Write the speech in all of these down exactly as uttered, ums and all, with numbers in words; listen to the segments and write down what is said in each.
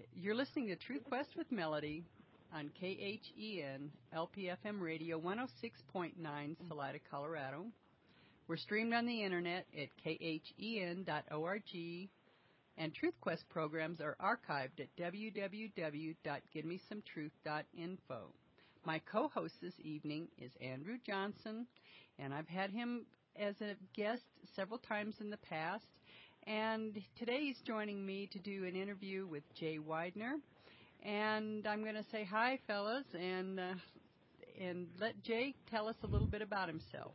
You're listening to Truth Quest with Melody on K H E N L P F M Radio one oh six point nine Salida, Colorado. We're streamed on the internet at K H E N dot org, and Truth Quest programs are archived at w w w dot give me some truth dot info. My co-host this evening is Andrew Johnson, and I've had him as a guest several times in the past. And today he's joining me to do an interview with Jay Weidner. And I'm going to say hi, fellas, and uh, and let Jay tell us a little bit about himself.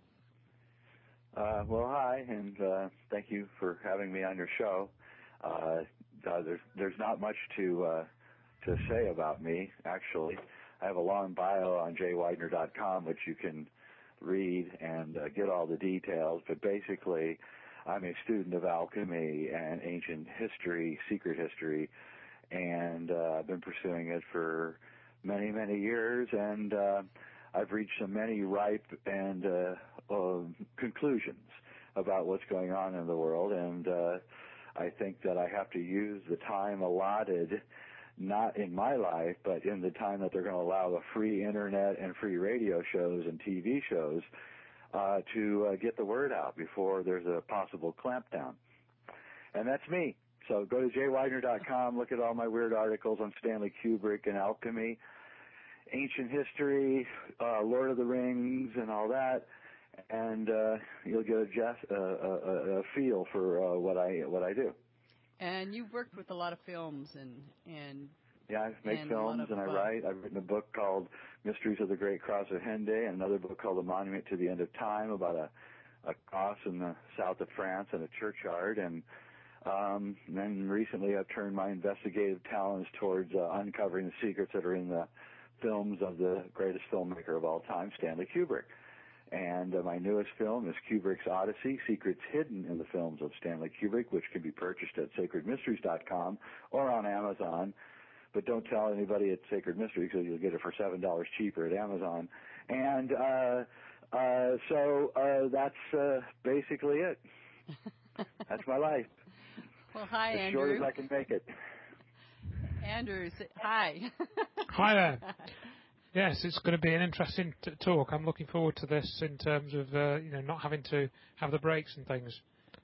Uh, well, hi, and uh, thank you for having me on your show. Uh, uh, there's there's not much to uh, to say about me, actually. I have a long bio on jay weidner dot com, which you can read and uh, get all the details. But basically, I'm a student of alchemy and ancient history, secret history, and uh, I've been pursuing it for many, many years, and uh, I've reached some many ripe and uh, uh, conclusions about what's going on in the world, and uh, I think that I have to use the time allotted, not in my life, but in the time that they're going to allow the free internet and free radio shows and T V shows uh, to uh, get the word out before there's a possible clampdown. And that's me. So go to jay weidner dot com, look at all my weird articles on Stanley Kubrick and alchemy, ancient history, uh, Lord of the Rings, and all that, and uh, you'll get a, just, uh, a, a feel for uh, what I what I do. And you've worked with a lot of films and and yeah, I make and films of, and I uh, write. I've written a book called Mysteries of the Great Cross of Hendaye, and another book called A Monument to the End of Time about a, a cross in the south of France and a churchyard. And um, then recently I've turned my investigative talents towards uh, uncovering the secrets that are in the films of the greatest filmmaker of all time, Stanley Kubrick. And uh, my newest film is Kubrick's Odyssey, Secrets Hidden in the Films of Stanley Kubrick, which can be purchased at sacred mysteries dot com or on Amazon. But don't tell anybody at Sacred Mysteries because you'll get it for seven dollars cheaper at Amazon. And uh, uh, so uh, that's uh, basically it. That's my life. Well, hi, as Andrew. As short as I can make it. Andrew, hi. Hi there. Yes, it's going to be an interesting t- talk. I'm looking forward to this in terms of uh, you know not having to have the breaks and things.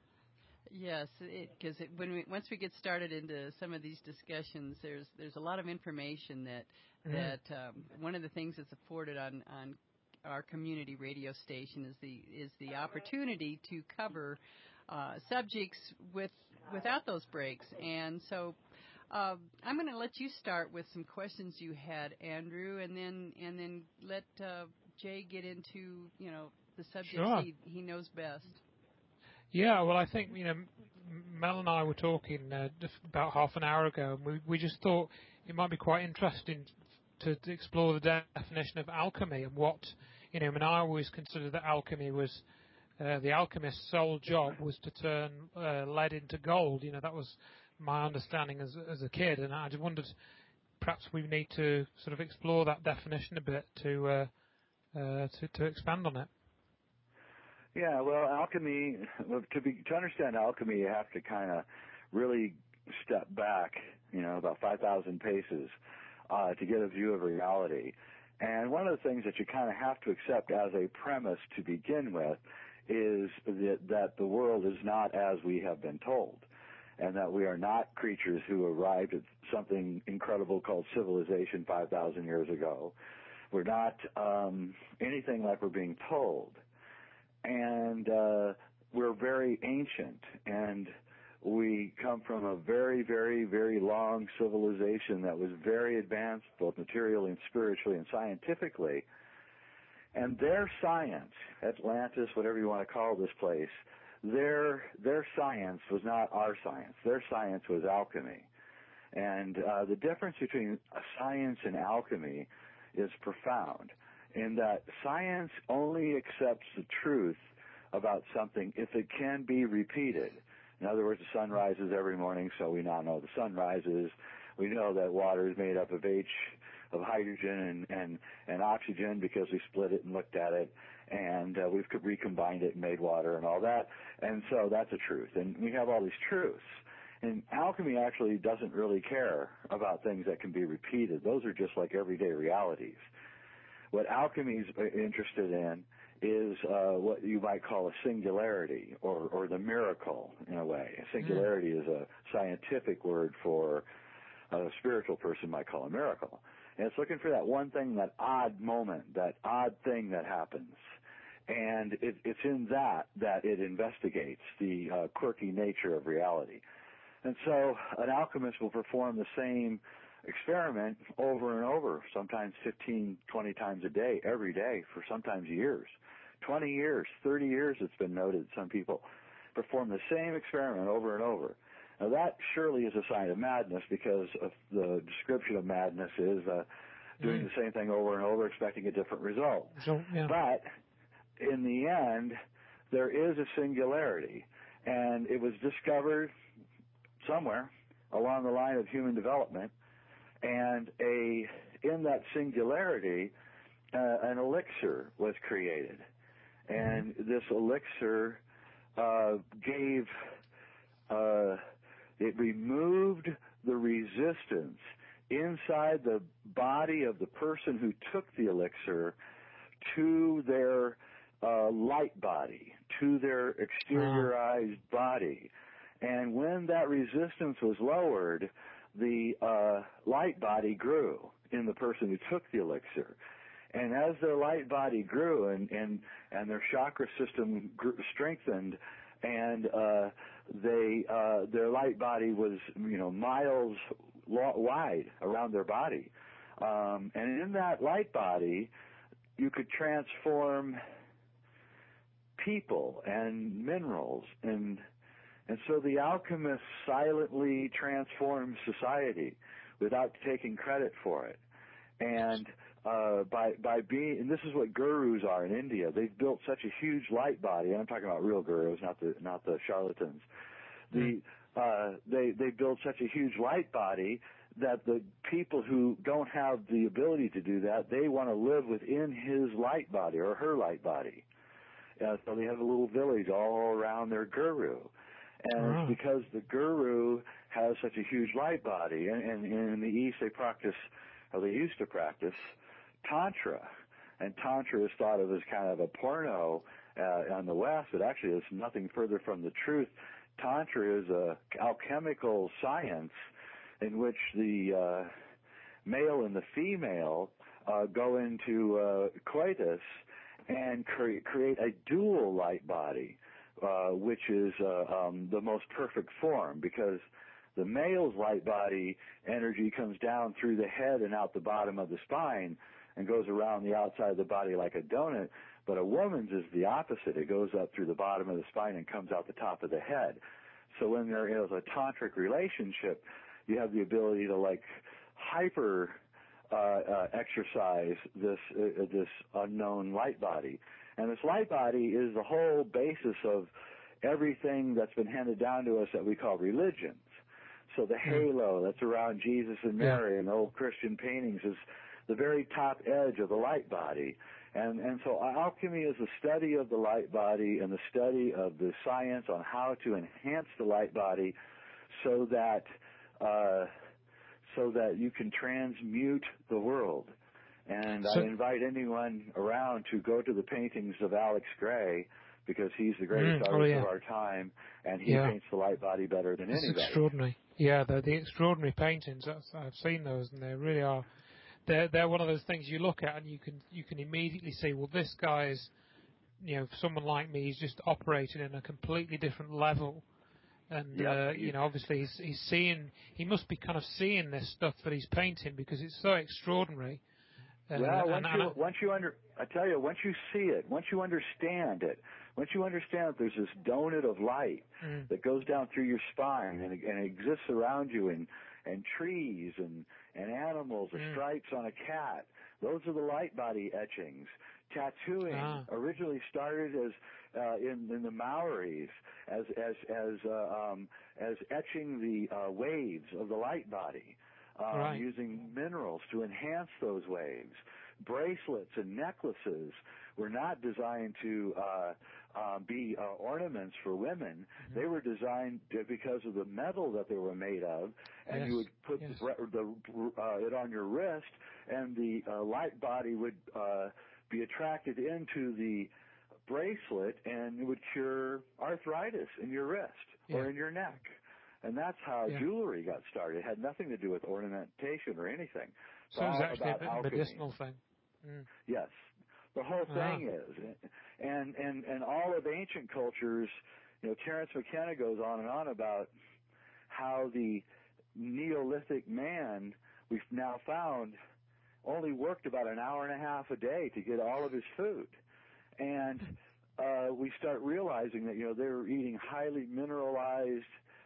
Yes, because when we, once we get started into some of these discussions, there's there's a lot of information that mm. that um, one of the things that's afforded on, on our community radio station is the is the opportunity to cover uh, subjects with without those breaks, and so. Uh, I'm going to let you start with some questions you had, Andrew, and then and then let uh, Jay get into you know the subjects sure. he he knows best. Yeah, well, I think you know Mel and I were talking uh, just about half an hour ago, and we we just thought it might be quite interesting to, to explore the de- definition of alchemy and what you know. I mean, I always considered that alchemy was uh, the alchemist's sole job was to turn uh, lead into gold. You know, that was my understanding as as a kid, and I just wondered perhaps we need to sort of explore that definition a bit to uh, uh, to, to expand on it. Yeah, well, alchemy, to be to understand alchemy, you have to kind of really step back, you know, about five thousand paces uh, to get a view of reality. And one of the things that you kind of have to accept as a premise to begin with is that, that the world is not as we have been told, and that we are not creatures who arrived at something incredible called civilization five thousand years ago. We're not um, anything like we're being told. And uh, we're very ancient, and we come from a very, very, very long civilization that was very advanced, both materially and spiritually and scientifically. And their science, Atlantis, whatever you want to call this place, their their science was not our science. Their science was alchemy. And uh, the difference between science and alchemy is profound, in that science only accepts the truth about something if it can be repeated. In other words, the sun rises every morning, so we now know the sun rises. We know that water is made up of H, of hydrogen and, and, and oxygen because we split it and looked at it, and uh, we've recombined it and made water and all that. And so that's a truth. And we have all these truths. And alchemy actually doesn't really care about things that can be repeated. Those are just like everyday realities. What alchemy is interested in is uh, what you might call a singularity, or, or the miracle, in a way. A singularity mm. is a scientific word for a spiritual person might call a miracle. And it's looking for that one thing, that odd moment, that odd thing that happens. And it, it's in that that it investigates the uh, quirky nature of reality. And so an alchemist will perform the same experiment over and over, sometimes fifteen, twenty times a day, every day, for sometimes years. twenty years, thirty years, it's been noted, some people perform the same experiment over and over. Now that surely is a sign of madness, because of the description of madness is uh, doing mm. the same thing over and over, expecting a different result. So, yeah. But in the end, there is a singularity, and it was discovered somewhere along the line of human development, and a in that singularity, uh, an elixir was created, and mm-hmm. this elixir uh, gave, uh, it removed the resistance inside the body of the person who took the elixir to their uh, light body, to their exteriorized uh. body. And when that resistance was lowered, the uh, light body grew in the person who took the elixir. And as their light body grew and, and, and their chakra system grew, strengthened, and uh, they uh, their light body was, you know, miles wide around their body. Um, and in that light body, you could transform people and minerals, and And so the alchemist silently transformed society without taking credit for it. And uh, by by being, and this is what gurus are in India. They've built such a huge light body. And I'm talking about real gurus, not the not the charlatans. The uh, they they build such a huge light body that the people who don't have the ability to do that, they want to live within his light body or her light body. Uh, so they have a little village all around their guru. And wow. it's because the guru has such a huge light body. And, and, and in the East, they practice, or they used to practice, Tantra. And Tantra is thought of as kind of a porno uh, in the West, but actually it's nothing further from the truth. Tantra is a alchemical science in which the uh, male and the female uh, go into uh, coitus and cre- create a dual light body. Uh, which is uh, um, the most perfect form, because the male's light body energy comes down through the head and out the bottom of the spine and goes around the outside of the body like a donut, but a woman's is the opposite. It goes up through the bottom of the spine and comes out the top of the head. So when there is a tantric relationship, you have the ability to, like, hyper uh, uh, exercise this uh, this unknown light body. And this light body is the whole basis of everything that's been handed down to us that we call religions. So the halo that's around Jesus and Mary yeah. and old Christian paintings is the very top edge of the light body. And, and so alchemy is the study of the light body and the study of the science on how to enhance the light body so that, uh, so that you can transmute the world. And so, I invite anyone around to go to the paintings of Alex Gray, because he's the greatest mm, artist oh yeah. of our time, and he yeah. paints the light body better than it's anybody. It's extraordinary. Yeah, the, the extraordinary paintings. That's, I've seen those, and they really are. They're they're one of those things you look at, and you can you can immediately see, well, this guy's, you know, someone like me, he's just operating in a completely different level. And yep. uh, you know, obviously, he's he's seeing. He must be kind of seeing this stuff that he's painting, because it's so extraordinary. Uh, well, once you, once you under, I tell you, once you see it, once you understand it, once you understand that there's this donut of light mm. that goes down through your spine and, and it exists around you, and, and trees and, and animals, or mm. stripes on a cat, those are the light body etchings. Tattooing ah. originally started as uh, in, in the Maoris as as as uh, um, as etching the uh, waves of the light body. Um, right. Using minerals to enhance those waves. Bracelets and necklaces were not designed to uh, uh, be uh, ornaments for women. Mm-hmm. They were designed to, because of the metal that they were made of, and yes. you would put yes. the, the, uh, it on your wrist, and the uh, light body would uh, be attracted into the bracelet, and it would cure arthritis in your wrist yeah. or in your neck. And that's how yeah. jewelry got started. It had nothing to do with ornamentation or anything. It's so it was all actually about a alchemy. medicinal thing. Mm. Yes. The whole thing ah. is. And, and, and all of ancient cultures, you know, Terence McKenna goes on and on about how the Neolithic man, we've now found, only worked about an hour and a half a day to get all of his food. And uh, we start realizing that, you know, they were eating highly mineralized,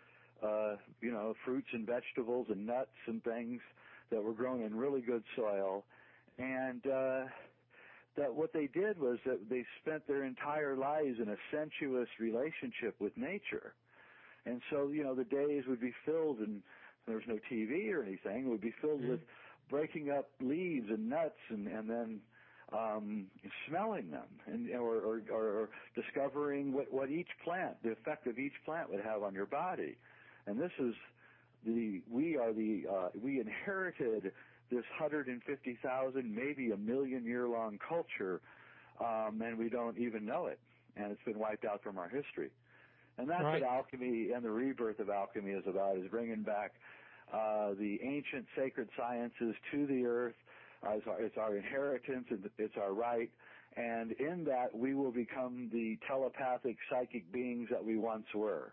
uh, you know, fruits and vegetables and nuts and things that were grown in really good soil. And uh, that what they did was that they spent their entire lives in a sensuous relationship with nature. And so, you know, the days would be filled, and there was no T V or anything, it would be filled mm-hmm. with breaking up leaves and nuts and, and then um, smelling them and or, or, or discovering what, what each plant, the effect of each plant would have on your body. And this is the, we are the, uh, we inherited this one hundred fifty thousand, maybe a million year long culture, um, and we don't even know it. And it's been wiped out from our history. And that's right. what alchemy and the rebirth of alchemy is about, is bringing back uh, the ancient sacred sciences to the earth. Uh, it's, our, it's our inheritance, and it's our right. And in that, we will become the telepathic, psychic beings that we once were.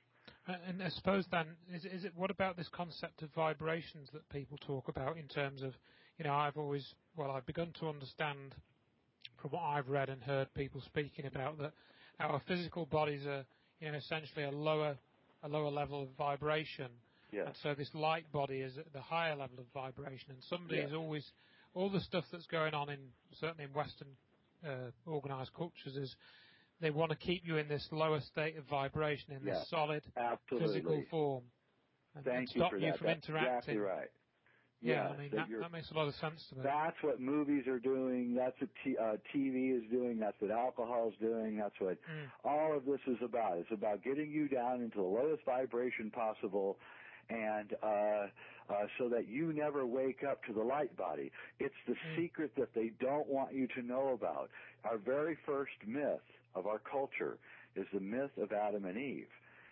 And I suppose then, is, is it, what about this concept of vibrations that people talk about in terms of, you know, I've always, well, I've begun to understand from what I've read and heard people speaking about that our physical bodies are, you know, essentially a lower, a lower level of vibration. Yes. And so this light body is at the higher level of vibration. And somebody yes. is always, all the stuff that's going on in, certainly in Western uh, organized cultures is, they want to keep you in this lower state of vibration, in yes, this solid absolutely. physical form, and, Thank and stop you, for you that. from That's interacting. Exactly right. Yeah, yes, I mean that, that, that makes a lot of sense to me. That's what movies are doing. That's what t- uh, T V is doing. That's what alcohol is doing. That's what mm. all of this is about. It's about getting you down into the lowest vibration possible, and uh, uh, so that you never wake up to the light body. It's the mm. secret that they don't want you to know about. Our very first myth of our culture is the myth of Adam and Eve.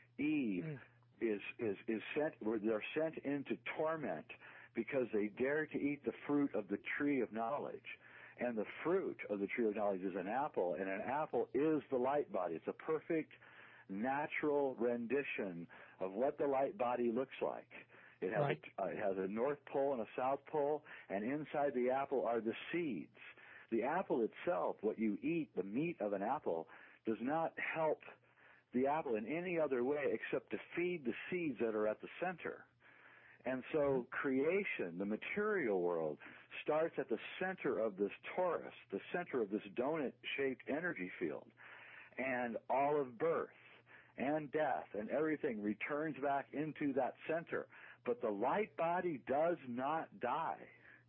Eve mm. is is is sent. They're sent into torment because they dare to eat the fruit of the tree of knowledge. And the fruit of the tree of knowledge is an apple, and an apple is the light body. It's a perfect, natural rendition of what the light body looks like. It has, right. a, uh, it has a north pole and a south pole, and inside the apple are the seeds. The apple itself, what you eat, the meat of an apple, does not help the apple in any other way except to feed the seeds that are at the center. And so creation, the material world, starts at the center of this torus, the center of this donut-shaped energy field. And all of birth and death and everything returns back into that center. But the light body does not die.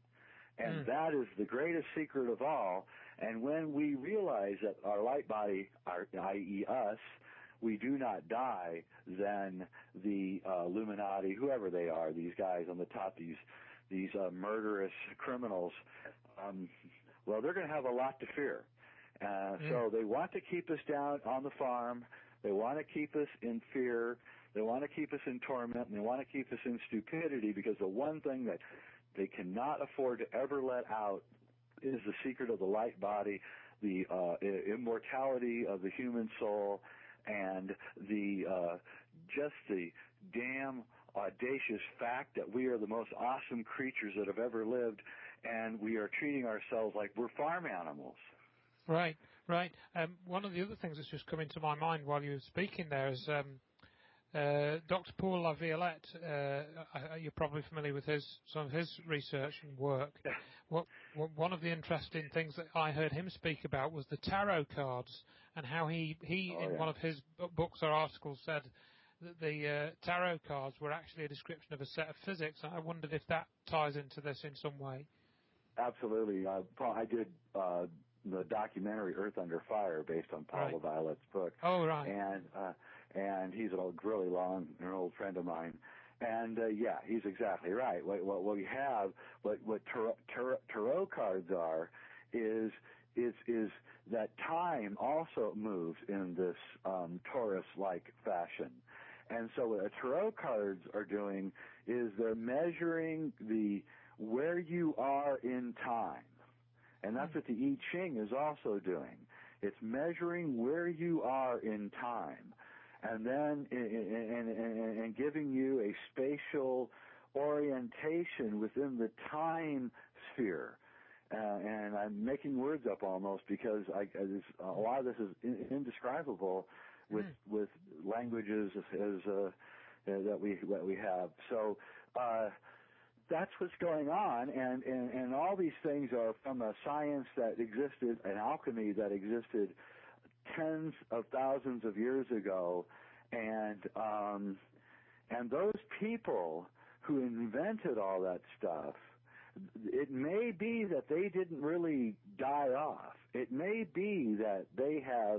And mm. that is the greatest secret of all. And when we realize that our light body, our, that is us, we do not die, then the uh, Illuminati, whoever they are, these guys on the top, these these uh, murderous criminals, um, well, they're going to have a lot to fear. Uh, mm. So they want to keep us down on the farm. They want to keep us in fear. They want to keep us in torment, and they want to keep us in stupidity, because the one thing that they cannot afford to ever let out is the secret of the light body, the uh, immortality of the human soul, and the uh, just the damn audacious fact that we are the most awesome creatures that have ever lived, and we are treating ourselves like we're farm animals. Right, right. Um, one of the other things that's just come into my mind while you were speaking there is um, uh, Doctor Paul Laviolette. Uh, you're probably familiar with his some of his research and work. What, what, one of the interesting things that I heard him speak about was the tarot cards, and how he, he oh, in yeah. one of his books or articles said that the uh, tarot cards were actually a description of a set of physics. I wondered if that ties into this in some way. Absolutely. Uh, Paul, I did uh, the documentary Earth Under Fire, based on Paula Right. Violet's book. Oh, right. And uh, and he's an old, really long, an old friend of mine. And uh, yeah, he's exactly right. What, what, what we have, what what tarot, tarot, tarot cards are, is is is that time also moves in this um, Taurus-like fashion. And so what tarot cards are doing is they're measuring the where you are in time. And that's what the I Ching is also doing. It's measuring where you are in time, and then and, and, and giving you a spatial orientation within the time sphere. Uh, and I'm making words up almost because I, I, this, a lot of this is indescribable with mm. with languages as uh, that we that we have. So. Uh, That's what's going on, and, and, and all these things are from a science that existed, an alchemy that existed tens of thousands of years ago, and um, and those people who invented all that stuff, it may be that they didn't really die off. It may be that they have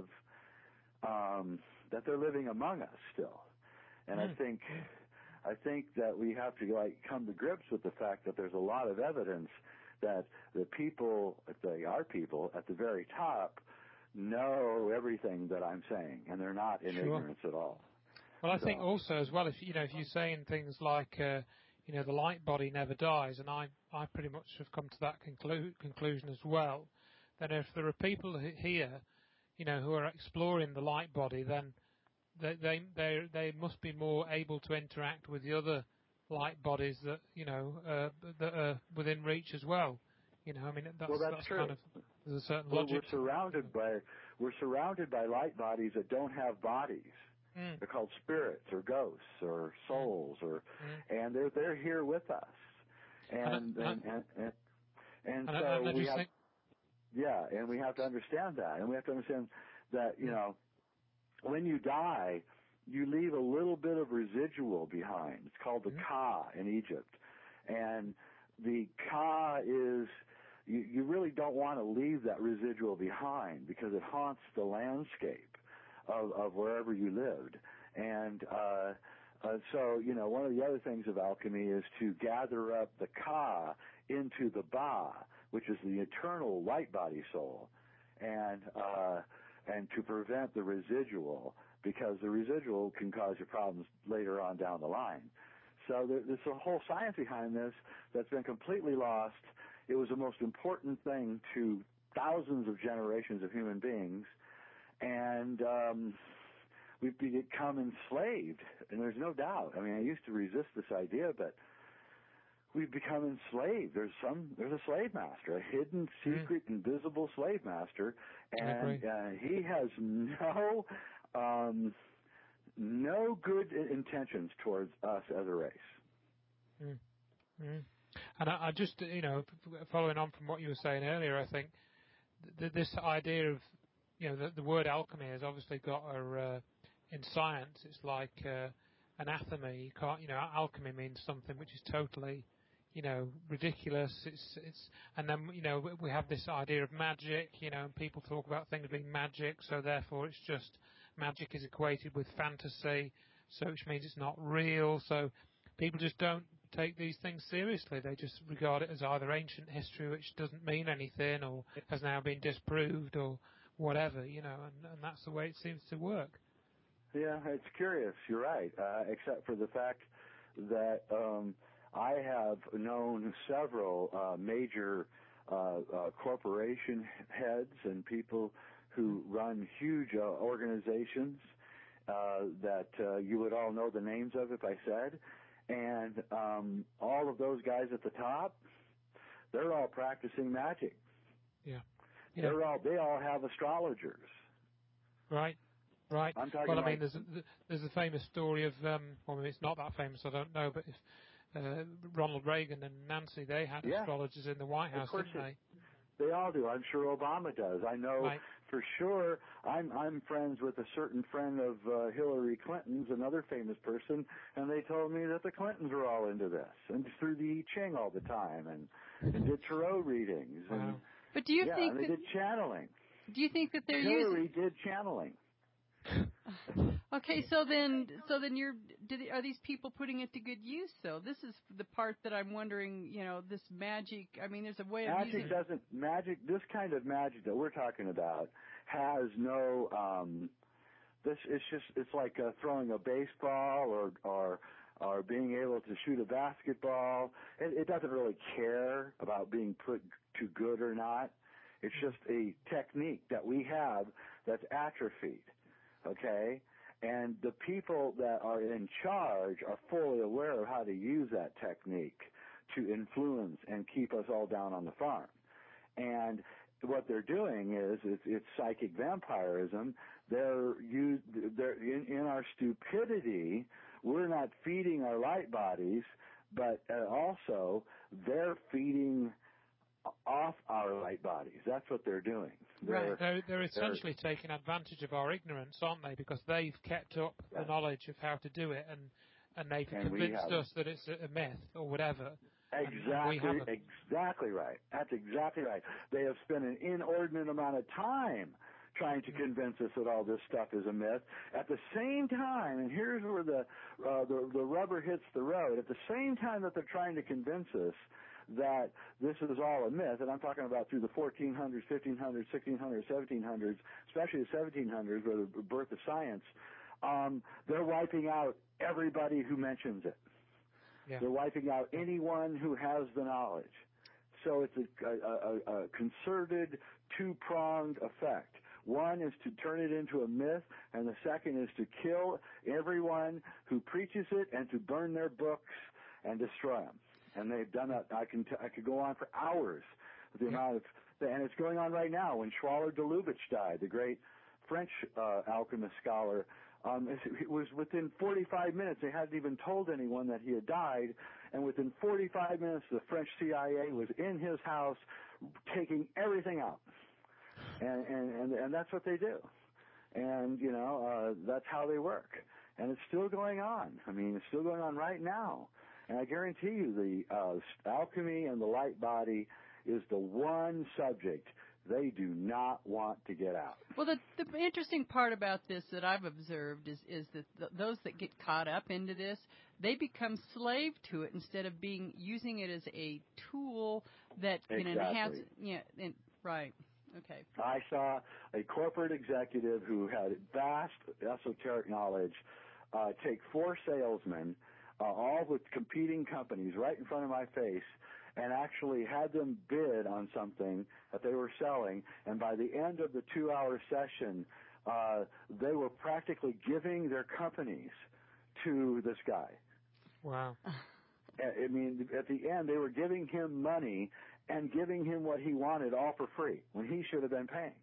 um, that they're living among us still, and mm. I think. I think that we have to like come to grips with the fact that there's a lot of evidence that the people, the our people at the very top, know everything that I'm saying, and they're not in sure. ignorance at all. Well, I so. think also as well, if you know, if you're saying things like, uh, you know, the light body never dies, and I, I pretty much have come to that conclu- conclusion as well. Then if there are people here, you know, who are exploring the light body, then They, they they they must be more able to interact with the other light bodies that you know uh, that are within reach as well. You know, I mean that's, well, that's, that's true. kind of there's a certain we're, logic. We're surrounded by we're surrounded by light bodies that don't have bodies. Mm. They're called spirits or ghosts or souls, or mm. and they're they're here with us. And and and, and, and, and, and so and we have think... yeah, and we have to understand that, and we have to understand that you mm. know. When you die, you leave a little bit of residual behind. It's called the mm-hmm. Ka in Egypt. And the Ka is, you, you really don't want to leave that residual behind because it haunts the landscape of, of wherever you lived. And uh, uh, so, you know, one of the other things of alchemy is to gather up the Ka into the Ba, which is the eternal light body soul. And, uh, and to prevent the residual, because the residual can cause you problems later on down the line. So there, there's a whole science behind this that's been completely lost. It was the most important thing to thousands of generations of human beings, and um, we've become enslaved, and there's no doubt. I mean, I used to resist this idea, but we've become enslaved. There's some, there's a slave master, a hidden, secret, mm. invisible slave master, and uh, he has no, um, no good intentions towards us as a race. Mm. Mm. And I, I just, you know, following on from what you were saying earlier, I think th- this idea of, you know, the, the word alchemy has obviously got a, uh, in science, it's like uh, anathema. You can't, you know, alchemy means something which is totally, you know, ridiculous. It's it's, and then you know we have this idea of magic. You know, and people talk about things being magic, so therefore it's just magic is equated with fantasy, so which means it's not real. So people just don't take these things seriously. They just regard it as either ancient history, which doesn't mean anything, or has now been disproved, or whatever. You know, and, and that's the way it seems to work. Yeah, it's curious. You're right, uh, except for the fact that. Um, I have known several uh, major uh, uh, corporation heads and people who run huge uh, organizations uh, that uh, you would all know the names of if I said. And um, all of those guys at the top, they're all practicing magic. Yeah. yeah. They're all, they all have astrologers. Right. Right. I'm talking well, I like, mean, there's a, there's a famous story of, um, well, it's not that famous, I don't know, but if, Uh, Ronald Reagan and Nancy, they had yeah. astrologers in the White House, didn't they? They all do. I'm sure Obama does. I know right. for sure. I'm I'm friends with a certain friend of uh, Hillary Clinton's, another famous person, and they told me that the Clintons were all into this and through the I Ching all the time and, and did tarot readings. Wow. And But do you yeah, think and they that, did channeling. do you think that they're Hillary using? did channeling. Okay, so then, so then you're, do they, are these people putting it to good use? So this is the part that I'm wondering. You know, this magic. I mean, there's a way of Magic using. doesn't magic. This kind of magic that we're talking about has no. Um, this it's just it's like uh, throwing a baseball or or or being able to shoot a basketball. It, it doesn't really care about being put to good or not. It's just a technique that we have that's atrophied. Okay? And the people that are in charge are fully aware of how to use that technique to influence and keep us all down on the farm. And what they're doing is it's, it's psychic vampirism. They're, used, they're in, in our stupidity, we're not feeding our light bodies, but uh, also they're feeding off our light bodies. That's what they're doing. They're, right. They're, they're essentially they're, taking advantage of our ignorance, aren't they? Because they've kept up yeah. the knowledge of how to do it, and, and they've and convinced us that it's a, a myth or whatever. Exactly, and, and exactly right. That's exactly right. They have spent an inordinate amount of time trying to convince us that all this stuff is a myth. At the same time, and here's where the, uh, the the rubber hits the road, at the same time that they're trying to convince us that this is all a myth, and I'm talking about through the fourteen hundreds, fifteen hundreds, sixteen hundreds, seventeen hundreds, especially the seventeen hundreds, where the birth of science, um, they're wiping out everybody who mentions it. Yeah. They're wiping out anyone who has the knowledge. So it's a, a, a, a concerted, two-pronged effect. One is to turn it into a myth, and the second is to kill everyone who preaches it and to burn their books and destroy them. And they've done that. I can t- I could go on for hours with the amount of, and it's going on right now. When Schwaller de Lubitsch died, the great French uh, alchemist scholar, um, it was within forty-five minutes. They hadn't even told anyone that he had died, and within forty-five minutes, the French C I A was in his house, taking everything out, and and and, and that's what they do, and you know uh, that's how they work, and it's still going on. I mean, it's still going on right now. And I guarantee you the uh, alchemy and the light body is the one subject they do not want to get out. Well, the, the interesting part about this that I've observed is, is that th- those that get caught up into this, they become slave to it instead of being using it as a tool that can exactly. enhance. Yeah, and, right. Okay. I saw a corporate executive who had vast esoteric knowledge uh, take four salesmen, Uh, all with competing companies right in front of my face, and actually had them bid on something that they were selling, and by the end of the two-hour session, uh, they were practically giving their companies to this guy. Wow. I mean, at the end, they were giving him money and giving him what he wanted all for free, when he should have been paying.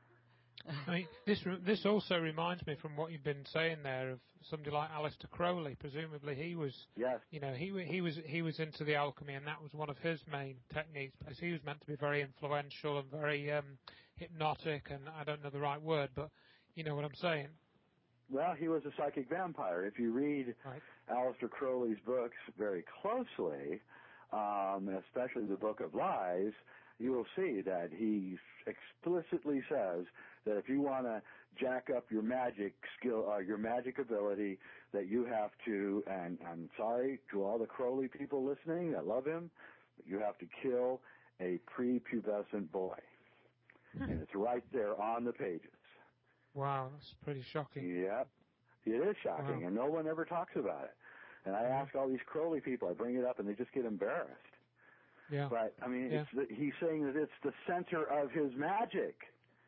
I mean, this this also reminds me from what you've been saying there of somebody like Aleister Crowley. Presumably, he was, yes. you know, he he was he was into the alchemy, and that was one of his main techniques. Because he was meant to be very influential and very um, hypnotic, and I don't know the right word, but you know what I'm saying. Well, he was a psychic vampire. If you read right. Aleister Crowley's books very closely, um, especially the Book of Lies, you will see that he explicitly says that if you want to jack up your magic skill, uh, your magic ability, that you have to, and I'm sorry to all the Crowley people listening that love him, but you have to kill a prepubescent boy. And it's right there on the pages. Wow, that's pretty shocking. Yep. It is shocking, Wow. and no one ever talks about it. And I Yeah. ask all these Crowley people, I bring it up, and they just get embarrassed. Yeah. But, I mean, yeah. it's the, he's saying that it's the center of his magic.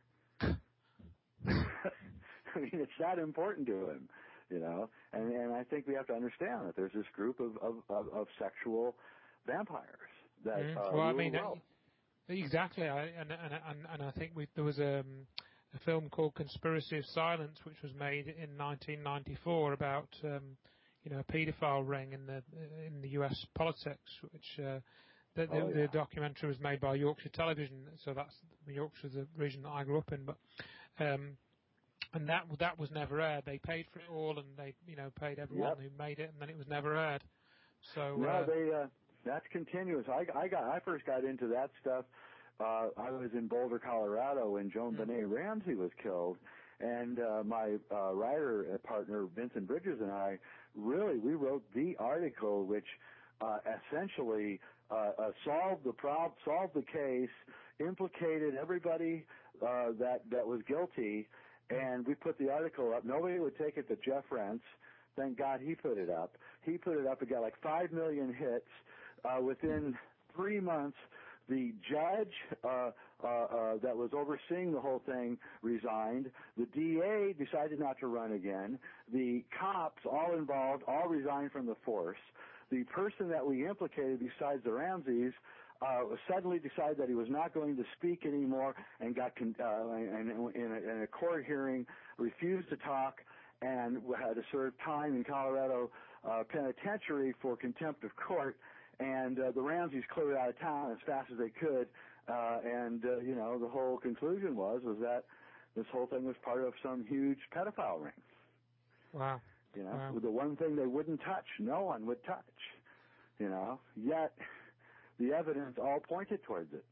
I mean, it's that important to him, you know. And and I think we have to understand that there's this group of of, of, of sexual vampires that. Mm. Uh, well, I rule mean, the world. exactly. I, and, and and and I think we, there was a, a film called Conspiracy of Silence, which was made in nineteen ninety-four about um, you know a paedophile ring in the in the U S politics, which. Uh, The, the, oh, yeah. the documentary was made by Yorkshire Television, so that's Yorkshire's the region that I grew up in. But um, and that that was never aired. They paid for it all, and they you know paid everyone Yep. who made it, and then it was never aired. So no, uh, they uh, that's continuous. I, I got I first got into that stuff uh, I was in Boulder, Colorado when Joan mm-hmm. Benet Ramsey was killed, and uh, my uh, writer partner Vincent Bridges and I really we wrote the article which uh, essentially uh, uh, solved the prob- solved the case, implicated everybody uh, that that was guilty, and we put the article up. Nobody would take it but Jeff Rense. Thank God he put it up. He put it up. It got like five million hits uh, within three months. The judge uh, uh, uh, that was overseeing the whole thing resigned. The D A decided not to run again. The cops, all involved, all resigned from the force. The person that we implicated, besides the Ramseys, uh, suddenly decided that he was not going to speak anymore, and got con- uh, and, and in, a, in a court hearing refused to talk and had to serve time in Colorado uh, penitentiary for contempt of court. And uh, the Ramseys cleared out of town as fast as they could, uh, and uh, you know the whole conclusion was was that this whole thing was part of some huge pedophile ring. Wow. You know, wow. the one thing they wouldn't touch, no one would touch. You know, yet the evidence all pointed towards it,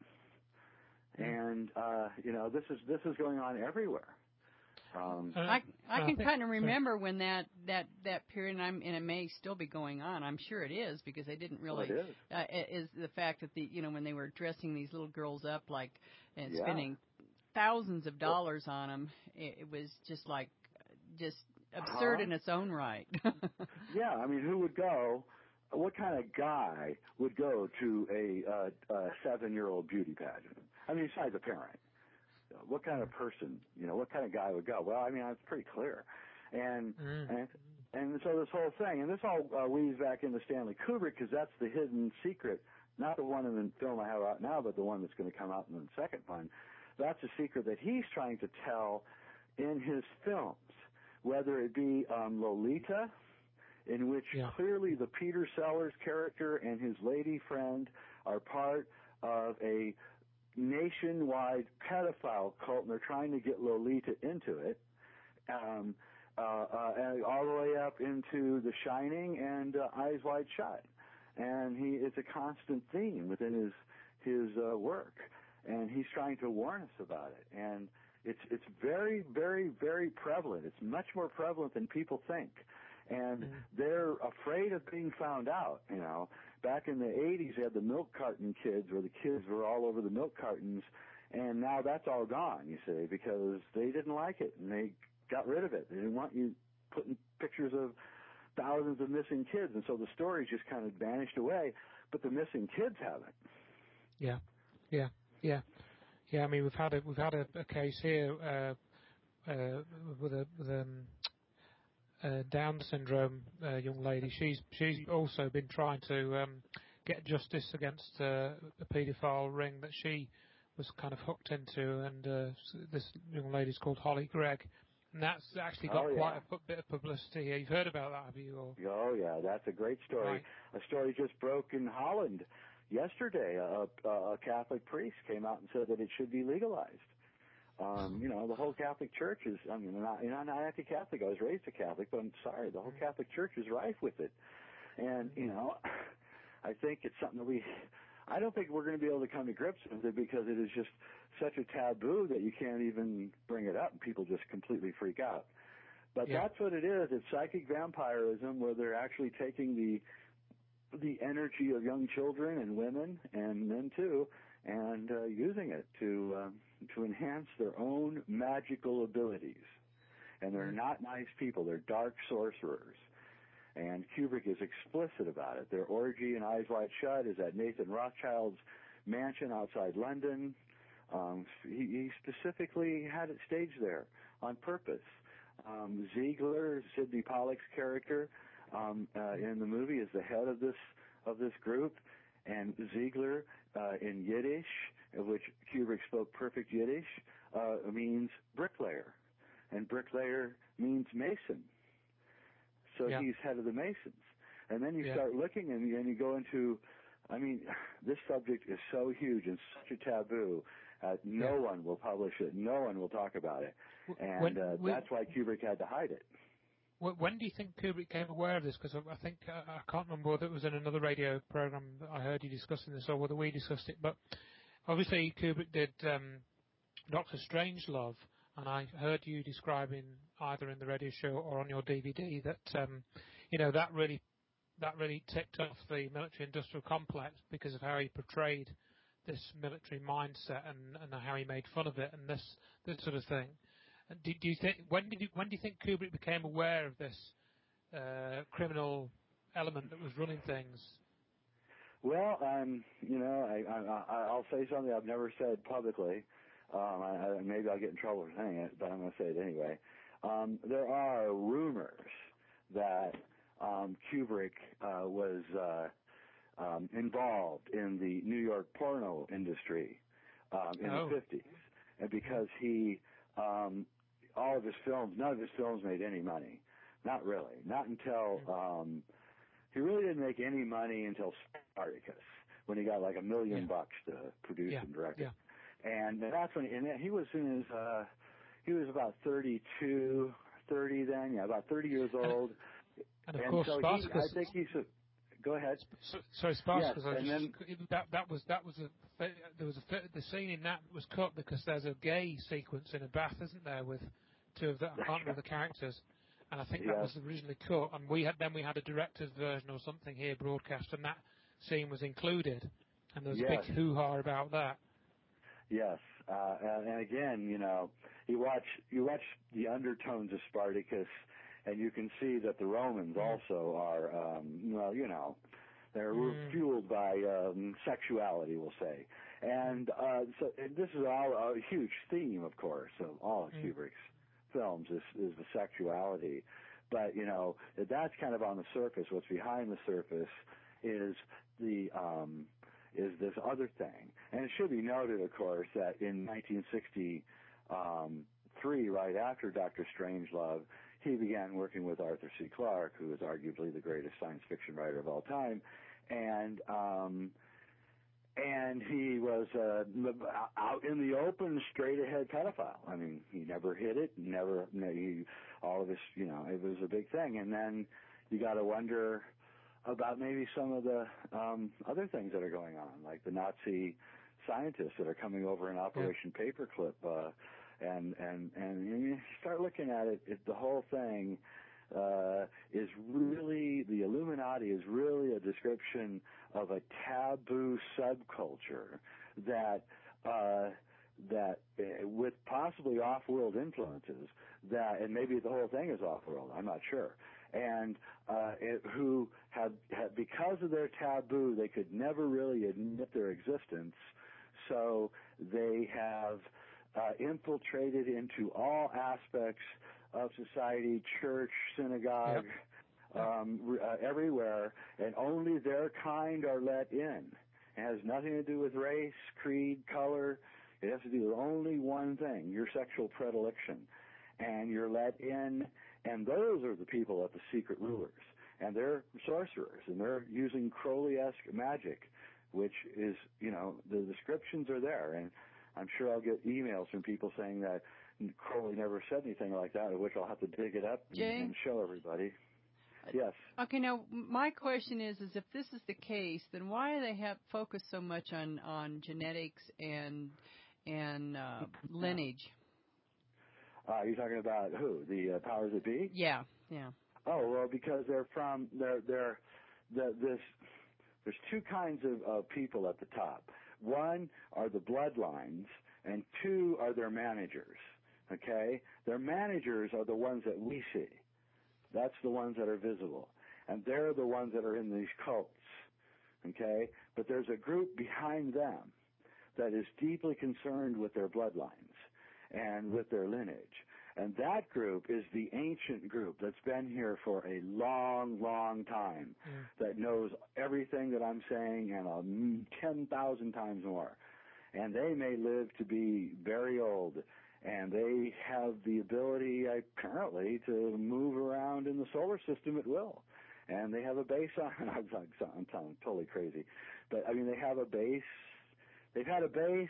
and uh, you know this is this is going on everywhere. Um, I I can kind of remember when that, that, that period, and, I'm, and it may still be going on. I'm sure it is because they didn't really. Oh, it is. Uh, is the fact that the you know when they were dressing these little girls up like and yeah. spending thousands of dollars on them, it, it was just like just absurd huh? in its own right. Yeah, I mean, who would go? What kind of guy would go to a, uh, a seven-year-old beauty pageant? I mean, besides a parent. What kind of person, you know, what kind of guy would go? Well, I mean, it's pretty clear. And mm. and and so this whole thing, and this all uh, weaves back into Stanley Kubrick because that's the hidden secret, not the one in the film I have out now, but the one that's going to come out in the second one. That's a secret that he's trying to tell in his films, whether it be um, Lolita, in which yeah. clearly the Peter Sellers character and his lady friend are part of a nationwide pedophile cult, and they're trying to get Lolita into it, um, uh, uh, and all the way up into The Shining and uh, Eyes Wide Shut. And he it's a constant theme within his his uh, work, and he's trying to warn us about it. And it's it's very, very, very prevalent. It's much more prevalent than people think. And mm-hmm. they're afraid of being found out, you know. Back in the eighties, they had the milk carton kids, where the kids were all over the milk cartons, and now that's all gone, you see, because they didn't like it, and they got rid of it. They didn't want you putting pictures of thousands of missing kids, and so the stories just kind of vanished away, but the missing kids haven't. Yeah, yeah, yeah. Yeah, I mean, we've had a, we've had a, a case here uh, uh, with a... With, um, Uh, Down syndrome uh, young lady. She's she's also been trying to um, get justice against uh, a paedophile ring that she was kind of hooked into, and uh, this young lady's called Holly Gregg, and that's actually got oh, yeah. quite a pu- bit of publicity here. You've heard about that, have you? Or? Oh yeah, that's a great story. Right. A story just broke in Holland yesterday. A, a Catholic priest came out and said that it should be legalized. Um, you know, the whole Catholic Church is, I mean, not, you know, I'm not anti-Catholic. I was raised a Catholic, but I'm sorry, the whole Catholic Church is rife with it. And, you know, I think it's something that we, I don't think we're going to be able to come to grips with it because it is just such a taboo that you can't even bring it up and people just completely freak out. But yeah. that's what it is. It's psychic vampirism, where they're actually taking the, the energy of young children and women and men too, and uh, using it to um, to enhance their own magical abilities. And they're not nice people. They're dark sorcerers. And Kubrick is explicit about it. Their orgy in Eyes Wide Shut is at Nathan Rothschild's mansion outside London. Um, he, he specifically had it staged there on purpose. Um, Ziegler, Sidney Pollack's character um, uh, in the movie, is the head of this of this group. And Ziegler, uh, in Yiddish, of which Kubrick spoke perfect Yiddish, uh, means bricklayer. And bricklayer means mason. So yeah. he's head of the Masons. And then you yeah. start looking and you, and you go into, I mean, this subject is so huge and such a taboo. Uh, no yeah. one will publish it. No one will talk about it. And when, uh, when, that's why Kubrick had to hide it. When do you think Kubrick became aware of this? Because I think, uh, I can't remember whether it was in another radio program that I heard you discussing this or whether we discussed it, but obviously Kubrick did um, Doctor Strangelove, and I heard you describing either in the radio show or on your D V D that um, you know that really that really ticked off the military-industrial complex because of how he portrayed this military mindset and, and how he made fun of it and this this sort of thing. Do, do you think when did you, when do you think Kubrick became aware of this uh, criminal element that was running things? Well, um, you know, I, I, I'll say something I've never said publicly. Um, I, I, maybe I'll get in trouble for saying it, but I'm going to say it anyway. Um, there are rumors that um, Kubrick uh, was uh, um, involved in the New York porno industry um, in oh. the fifties, and because he, um, all of his films, none of his films made any money. Not really. Not until um, he really didn't make any money until Spartacus, when he got like a million yeah. bucks to produce yeah. and direct yeah. it. And that's when, and he was in his, uh, he was about thirty-two, thirty then, yeah, about thirty years old. And of and course, so Spartacus. he, I think he's. A, go ahead. So, sorry, Spartacus. Yes, I and just, then that that was that was a there was a the scene in that was cut because there's a gay sequence in a bath, isn't there, with two of the I can't remember the characters, and I think that yes. was originally cut, and we had then we had a director's version or something here broadcast, and that scene was included, and there was yes. a big hoo-ha about that. Yes, uh, and, and again, you know, you watch you watch the undertones of Spartacus, and you can see that the Romans also are, um, well, you know, they're Mm. fueled by um, sexuality, we'll say, and uh, so and this is all a huge theme, of course, of all of Mm. Kubrick's films is, is the sexuality, but you know, that's kind of on the surface. What's behind the surface is the um, is this other thing. And it should be noted, of course, that in nineteen sixty-three, right after Doctor Strangelove, he began working with Arthur C. Clarke, who is arguably the greatest science fiction writer of all time. And um, and he was uh, out in the open, straight-ahead pedophile. I mean, he never hid it, never, he, all of his, you know, it was a big thing. And then you got to wonder about maybe some of the um, other things that are going on, like the Nazi scientists that are coming over in Operation yeah. Paperclip, uh, and and and you start looking at it, it the whole thing uh, is really, the Illuminati is really a description of a taboo subculture that uh, that uh, with possibly off-world influences that, and maybe the whole thing is off-world, I'm not sure. And uh, it, who had, had, because of their taboo, they could never really admit their existence, so they have uh, infiltrated into all aspects of society, church, synagogue, yep. um, uh, everywhere, and only their kind are let in. It has nothing to do with race, creed, color. It has to do with only one thing, your sexual predilection. And you're let in, and those are the people at the secret rulers. And they're sorcerers, and they're using Crowley-esque magic, which is, you know, the descriptions are there. And I'm sure I'll get emails from people saying that Crowley never said anything like that, of which I'll have to dig it up and, and show everybody. Yes. Okay, now my question is, is if this is the case, then why do they have focused so much on, on genetics and and uh, lineage? Uh, you're talking about who? The uh, powers that be? Yeah, yeah. Oh well, because they're from they're they're the, this. There's two kinds of, of people at the top. One are the bloodlines, and two are their managers. Okay, their managers are the ones that we see. That's the ones that are visible, and they're the ones that are in these cults. Okay, but there's a group behind them that is deeply concerned with their bloodlines and with their lineage. And that group is the ancient group that's been here for a long, long time, yeah. that knows everything that I'm saying and a ten thousand times more. And they may live to be very old, and they have the ability, apparently, to move around in the solar system at will. And they have a base on, I'm, I'm sounding totally crazy, but I mean, they have a base, they've had a base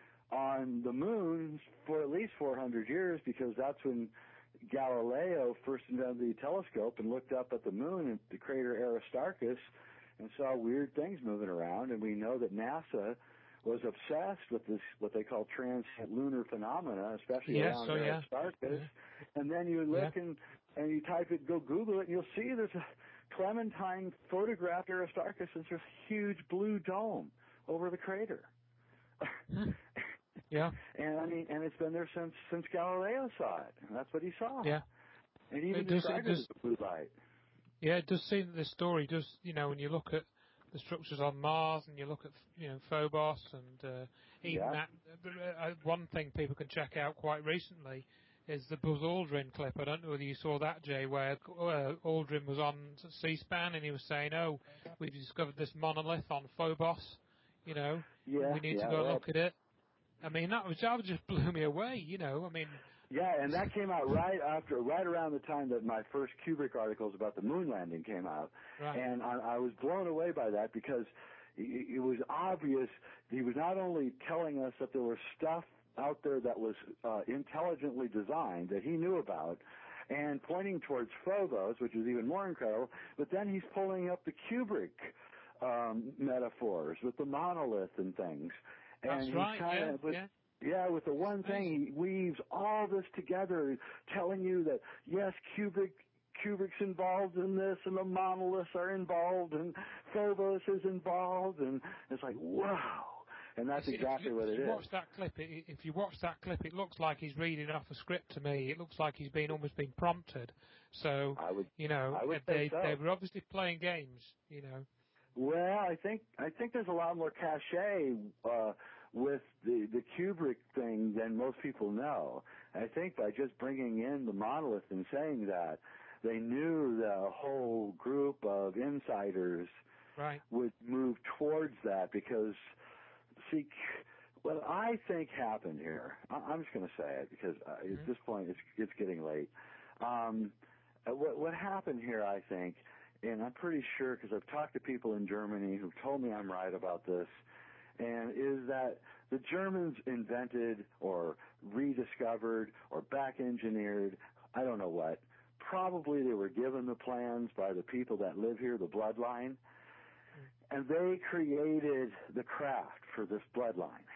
on the moon for at least four hundred years, because that's when Galileo first invented the telescope and looked up at the moon and the crater Aristarchus and saw weird things moving around. And we know that NASA was obsessed with this, what they call transient lunar phenomena, especially yes, around so, yeah. Aristarchus. Yeah. And then you look yeah. and, and you type it, go Google it, and you'll see there's a Clementine photographed Aristarchus as this huge blue dome over the crater. Yeah. And I mean, and it's been there since since Galileo saw it. And that's what he saw. Yeah. And he even it does, described it, it, does, as a blue light. Yeah, it does seem that this story does, you know, when you look at the structures on Mars and you look at, you know, Phobos and uh, even yeah. that, uh, one thing people can check out quite recently is the Buzz Aldrin clip. I don't know whether you saw that, Jay, where uh, Aldrin was on C-SPAN and he was saying, oh, we've discovered this monolith on Phobos, you know, yeah, we need yeah, to go well, look at it. I mean, that was that just blew me away, you know, I mean... Yeah, and that came out right after, right around the time that my first Kubrick articles about the moon landing came out. Right. And I, I was blown away by that because it, it was obvious he was not only telling us that there was stuff out there that was uh, intelligently designed that he knew about, and pointing towards Phobos, which is even more incredible, but then he's pulling up the Kubrick um, metaphors with the monolith and things. And That's he's right, kind yeah, of, with, yeah. Yeah, with the one thing, he weaves all this together, telling you that, yes, Kubrick, Kubrick's involved in this, and the monoliths are involved, and Phobos is involved, and it's like, wow. And that's exactly if, what if it you is. Watch that clip, it, if you watch that clip, it looks like he's reading off a script to me. It looks like he's been almost been prompted. So, I would, you know, I would they, so. they were obviously playing games, you know. Well, I think I think there's a lot more cachet uh, with the the Kubrick thing than most people know. I think by just bringing in the monolith and saying that, they knew the whole group of insiders right. would move towards that because, see, what I think happened here, I'm just going to say it because mm-hmm. at this point it's it's getting late. Um, what what happened here, I think. And I'm pretty sure, because I've talked to people in Germany who've told me I'm right about this, and is that the Germans invented or rediscovered or back-engineered, I don't know what, probably they were given the plans by the people that live here, the bloodline, and they created the craft for this bloodline.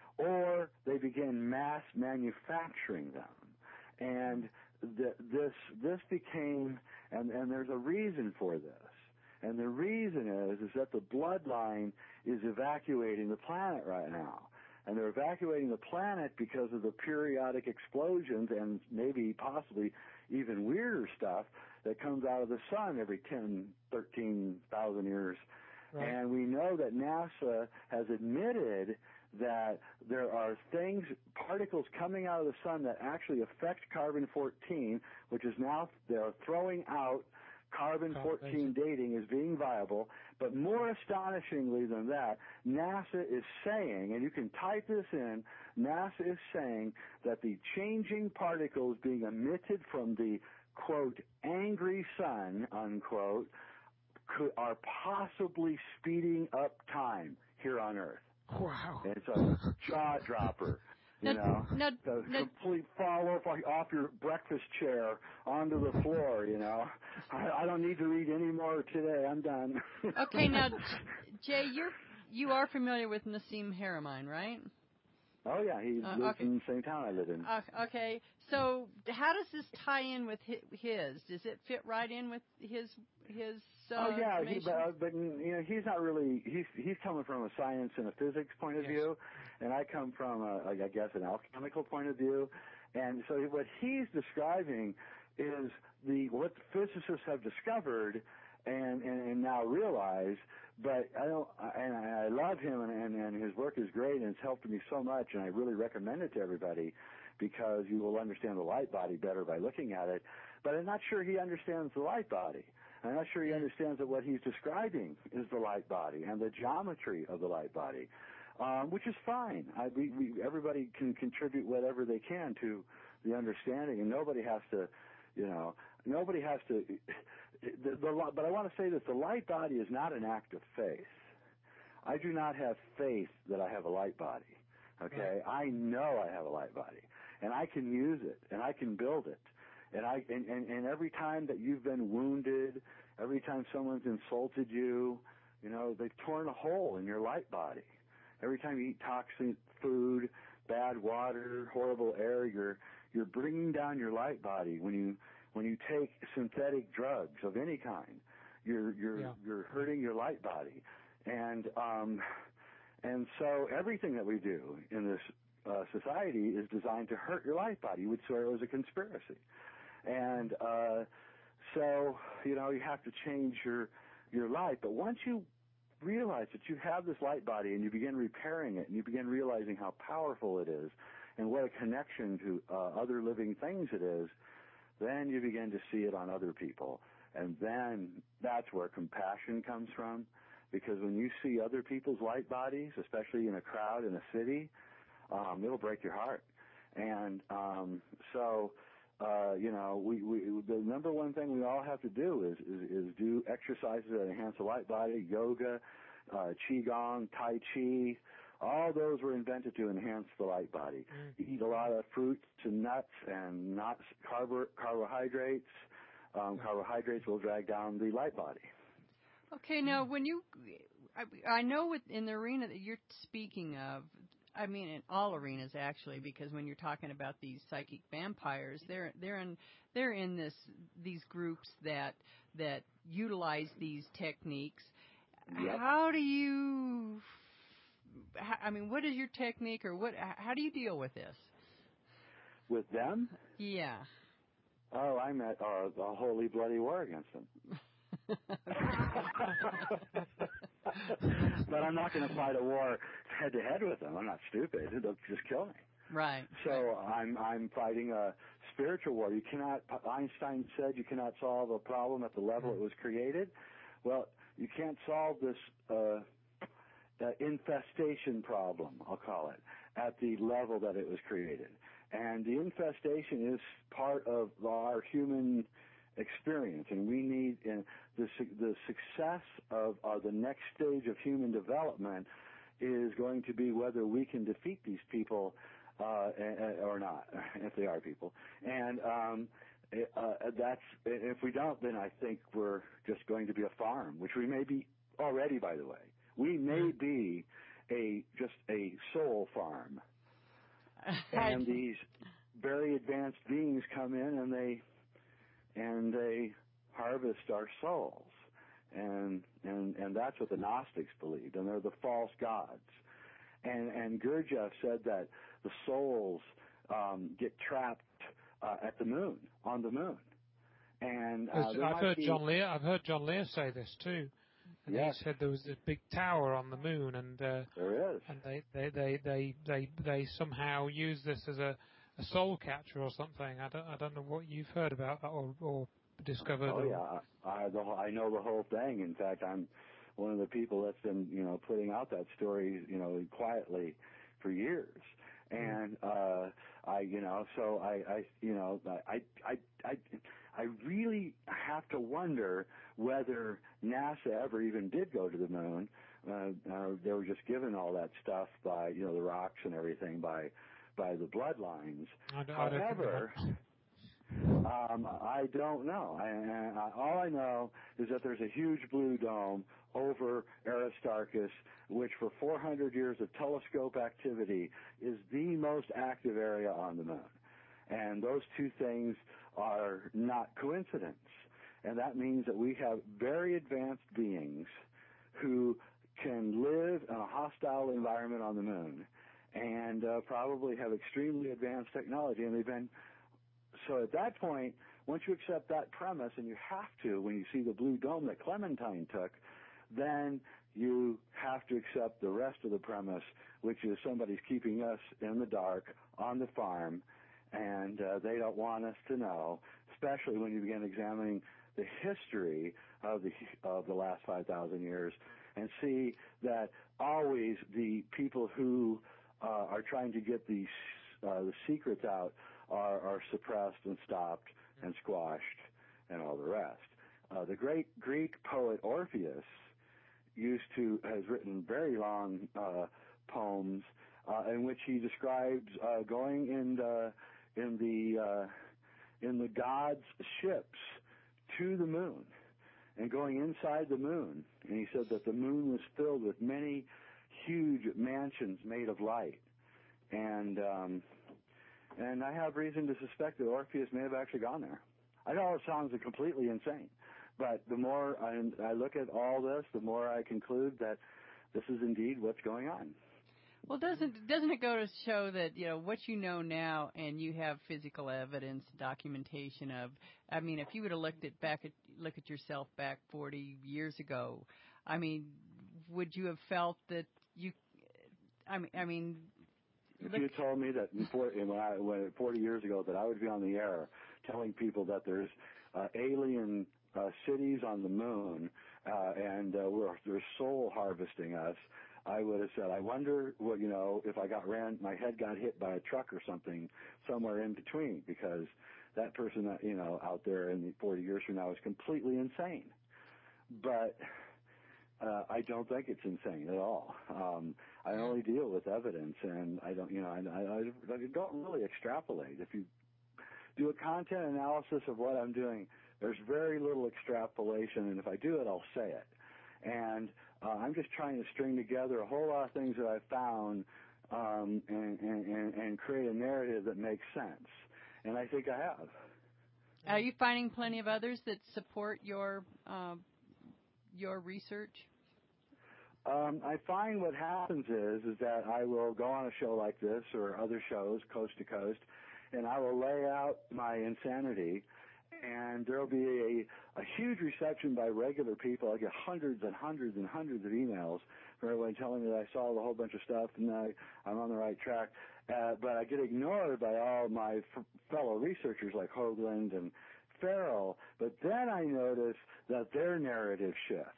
Or they began mass manufacturing them. And the, this this became, and, and there's a reason for this. And the reason is, is that the bloodline is evacuating the planet right now. And they're evacuating the planet because of the periodic explosions and maybe possibly even weirder stuff that comes out of the sun every ten, thirteen thousand years. Right. And we know that NASA has admitted that there are things, particles coming out of the sun that actually affect carbon fourteen, which is now they're throwing out carbon fourteen dating as being viable. But more astonishingly than that, NASA is saying, and you can type this in, NASA is saying that the changing particles being emitted from the, quote, angry sun, unquote, could, are possibly speeding up time here on Earth. Wow. It's a jaw dropper. You now, know, now, a now, complete fall off, off your breakfast chair onto the floor, you know. I, I don't need to read any more today. I'm done. Okay, now, Jay, you're, you are familiar with Nassim Haramein, right? Oh, yeah, he uh, lives okay. in the same town I live in. Uh, okay, so how does this tie in with his? Does it fit right in with his his? Uh, oh yeah, he, information? but, but you know he's not really he's he's coming from a science and a physics point of yes. view, and I come from a, I guess an alchemical point of view, and so what he's describing is the what physicists have discovered and and, and now realize. But I don't, and I love him, and, and, and his work is great, and it's helped me so much, and I really recommend it to everybody because you will understand the light body better by looking at it. But I'm not sure he understands the light body. I'm not sure he understands that what he's describing is the light body and the geometry of the light body, um, which is fine. I, we, we, everybody can contribute whatever they can to the understanding, and nobody has to, you know, nobody has to. The, the, but I want to say that the light body is not an act of faith. I do not have faith that I have a light body. Okay, I know I have a light body, and I can use it, and I can build it, and I and, and, and every time that you've been wounded, every time someone's insulted you, you know, they've torn a hole in your light body, every time you eat toxic food, bad water, horrible air, you're you're bringing down your light body. When you when you take synthetic drugs of any kind, you're you're yeah. you're hurting your light body. And um, and so everything that we do in this uh, society is designed to hurt your light body. You would swear it was a conspiracy. And uh, so, you know, you have to change your your light. But once you realize that you have this light body and you begin repairing it and you begin realizing how powerful it is and what a connection to uh, other living things it is, then you begin to see it on other people. And then that's where compassion comes from. Because when you see other people's light bodies, especially in a crowd in a city, um, it'll break your heart. And um, so, uh, you know, we, we the number one thing we all have to do is, is, is do exercises that enhance the light body, yoga, uh, qigong, tai chi. All those were invented to enhance the light body. Mm-hmm. Eat a lot of fruits and nuts and not carbo- carbohydrates. Um, carbohydrates will drag down the light body. Okay, now when you, I, I know with, in the arena that you're speaking of, I mean in all arenas actually, because when you're talking about these psychic vampires, they're they're in they're in this these groups that that utilize these techniques. Yep. How do you? How, I mean, what is your technique, or what? How do you deal with this? With them? Yeah. Oh, I'm at uh, a holy bloody war against them. But I'm not going to fight a war head to head with them. I'm not stupid. They'll just kill me. Right. So right. I'm I'm fighting a spiritual war. You cannot. Einstein said you cannot solve a problem at the level it was created. Well, you can't solve this uh, uh, infestation problem, I'll call it, at the level that it was created. And the infestation is part of our human experience, and we need uh, the the success of uh, the next stage of human development is going to be whether we can defeat these people uh, or not, if they are people. And um, uh, that's if we don't, then I think we're just going to be a farm, which we may be already. By the way, we may be a just a soul farm, and these very advanced beings come in and they. and they harvest our souls. And, and, and that's what the Gnostics believed, and they're the false gods. And, and Gurdjieff said that the souls um, get trapped uh, at the moon, on the moon. And uh, I've heard be, John Lear. I've heard John Lear say this too. And yes. he said there was this big tower on the moon, and uh, there is. And they, they, they, they, they, they somehow use this as a a soul catcher or something. I don't, I don't know what you've heard about that or, or discovered. Oh or... yeah, I, I, the, I know the whole thing. In fact, I'm one of the people that's been, you know, putting out that story, you know, quietly for years. And uh, I, you know, so I, I, you know, I, I, I, I really have to wonder whether NASA ever even did go to the moon. Uh, uh, they were just given all that stuff by, you know, the rocks and everything by. by the bloodlines. I don't, However, I don't um, I don't know. I, I, all I know is that there's a huge blue dome over Aristarchus, which for four hundred years of telescope activity is the most active area on the moon. And those two things are not coincidence. And that means that we have very advanced beings who can live in a hostile environment on the moon and uh, probably have extremely advanced technology. And they've been, so at that point, once you accept that premise, and you have to when you see the blue dome that Clementine took, then you have to accept the rest of the premise, which is somebody's keeping us in the dark on the farm, and uh, they don't want us to know, especially when you begin examining the history of the of the last five thousand years and see that always the people who uh, are trying to get these uh, the secrets out are, are suppressed and stopped and squashed and all the rest. Uh, the great Greek poet Orpheus used to has written very long uh, poems uh, in which he describes uh, going in the in the uh, in the gods' ships to the moon and going inside the moon. And he said that the moon was filled with many huge mansions made of light. And um, and I have reason to suspect that Orpheus may have actually gone there. I know it sounds completely insane, but the more I, I look at all this, the more I conclude that this is indeed what's going on. Well, doesn't doesn't it go to show that, you know, what you know now and you have physical evidence, documentation of, I mean, if you would have looked at back at look at yourself back forty years ago, I mean, would you have felt that you, I mean, I mean, if you told me that in forty, when I, when forty years ago that I would be on the air telling people that there's uh, alien uh, cities on the moon uh, and uh, we're, they're soul harvesting us, I would have said, I wonder what, you know, if I got ran, my head got hit by a truck or something somewhere in between, because that person that, you know, out there in forty years from now is completely insane. But uh, I don't think it's insane at all. Um, I only deal with evidence, and I don't, you know, I, I, I don't really extrapolate. If you do a content analysis of what I'm doing, there's very little extrapolation, and if I do it, I'll say it. And uh, I'm just trying to string together a whole lot of things that I've found um, and, and, and create a narrative that makes sense. And I think I have. Are you finding plenty of others that support your uh, your research? Um, I find what happens is is that I will go on a show like this or other shows, coast to coast, and I will lay out my insanity. And there will be a, a huge reception by regular people. I get hundreds and hundreds and hundreds of emails from everyone telling me that I solved a whole bunch of stuff and that I, I'm on the right track. Uh, but I get ignored by all my f- fellow researchers like Hoagland and Farrell. But then I notice that their narrative shifts.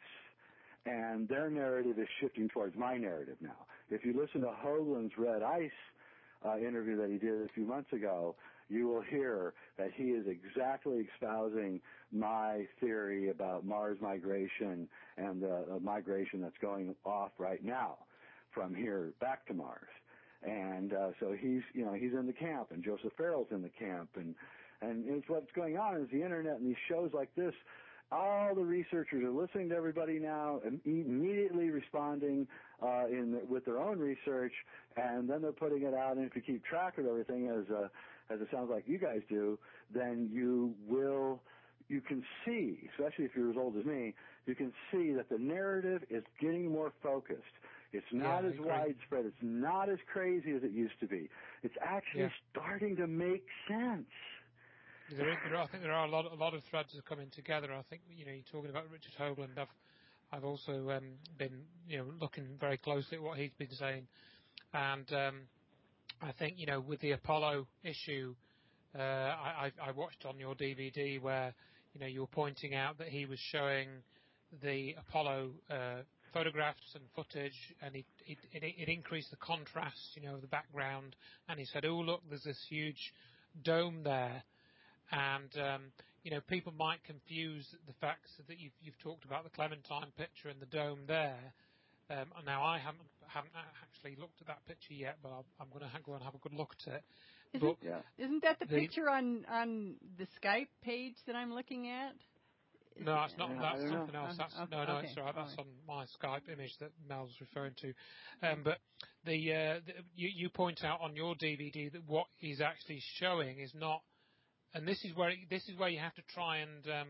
And their narrative is shifting towards my narrative now. If you listen to Hoagland's Red Ice uh, interview that he did a few months ago, you will hear that he is exactly espousing my theory about Mars migration and the uh, migration that's going off right now from here back to Mars. And uh, so he's, you know, he's in the camp, and Joseph Farrell's in the camp, and and it's what's going on is the internet and these shows like this. All the researchers are listening to everybody now, and immediately responding uh, in with their own research, and then they're putting it out. And if you keep track of everything, as uh, as it sounds like you guys do, then you will, you can see, especially if you're as old as me, you can see that the narrative is getting more focused. It's not yeah, as widespread. It's not as crazy as it used to be. It's actually yeah. starting to make sense. There is, there are, I think there are a lot, a lot of threads that are coming together. I think, you know, you're talking about Richard Hoagland. I've, I've also um, been, you know, looking very closely at what he's been saying, and um, I think, you know, with the Apollo issue, uh, I, I watched on your D V D where, you know, you were pointing out that he was showing the Apollo uh, photographs and footage, and it, it, it, it increased the contrast, you know, of the background, and he said, oh, look, there's this huge dome there. And, um, you know, people might confuse the facts that you've, you've talked about the Clementine picture and the dome there. Um, now, I haven't, haven't actually looked at that picture yet, but I'll, I'm going to go and have a good look at it. Isn't, but yeah. isn't that the, the picture on, on the Skype page that I'm looking at? Is no, it, it's not. uh, That's something else. That's, okay, no, no, okay, it's all right. That's all right. on my Skype image that Mel's referring to. Um, but the, uh, the you, you point out on your D V D that what he's actually showing is not. And this is where this is where you have to try and um,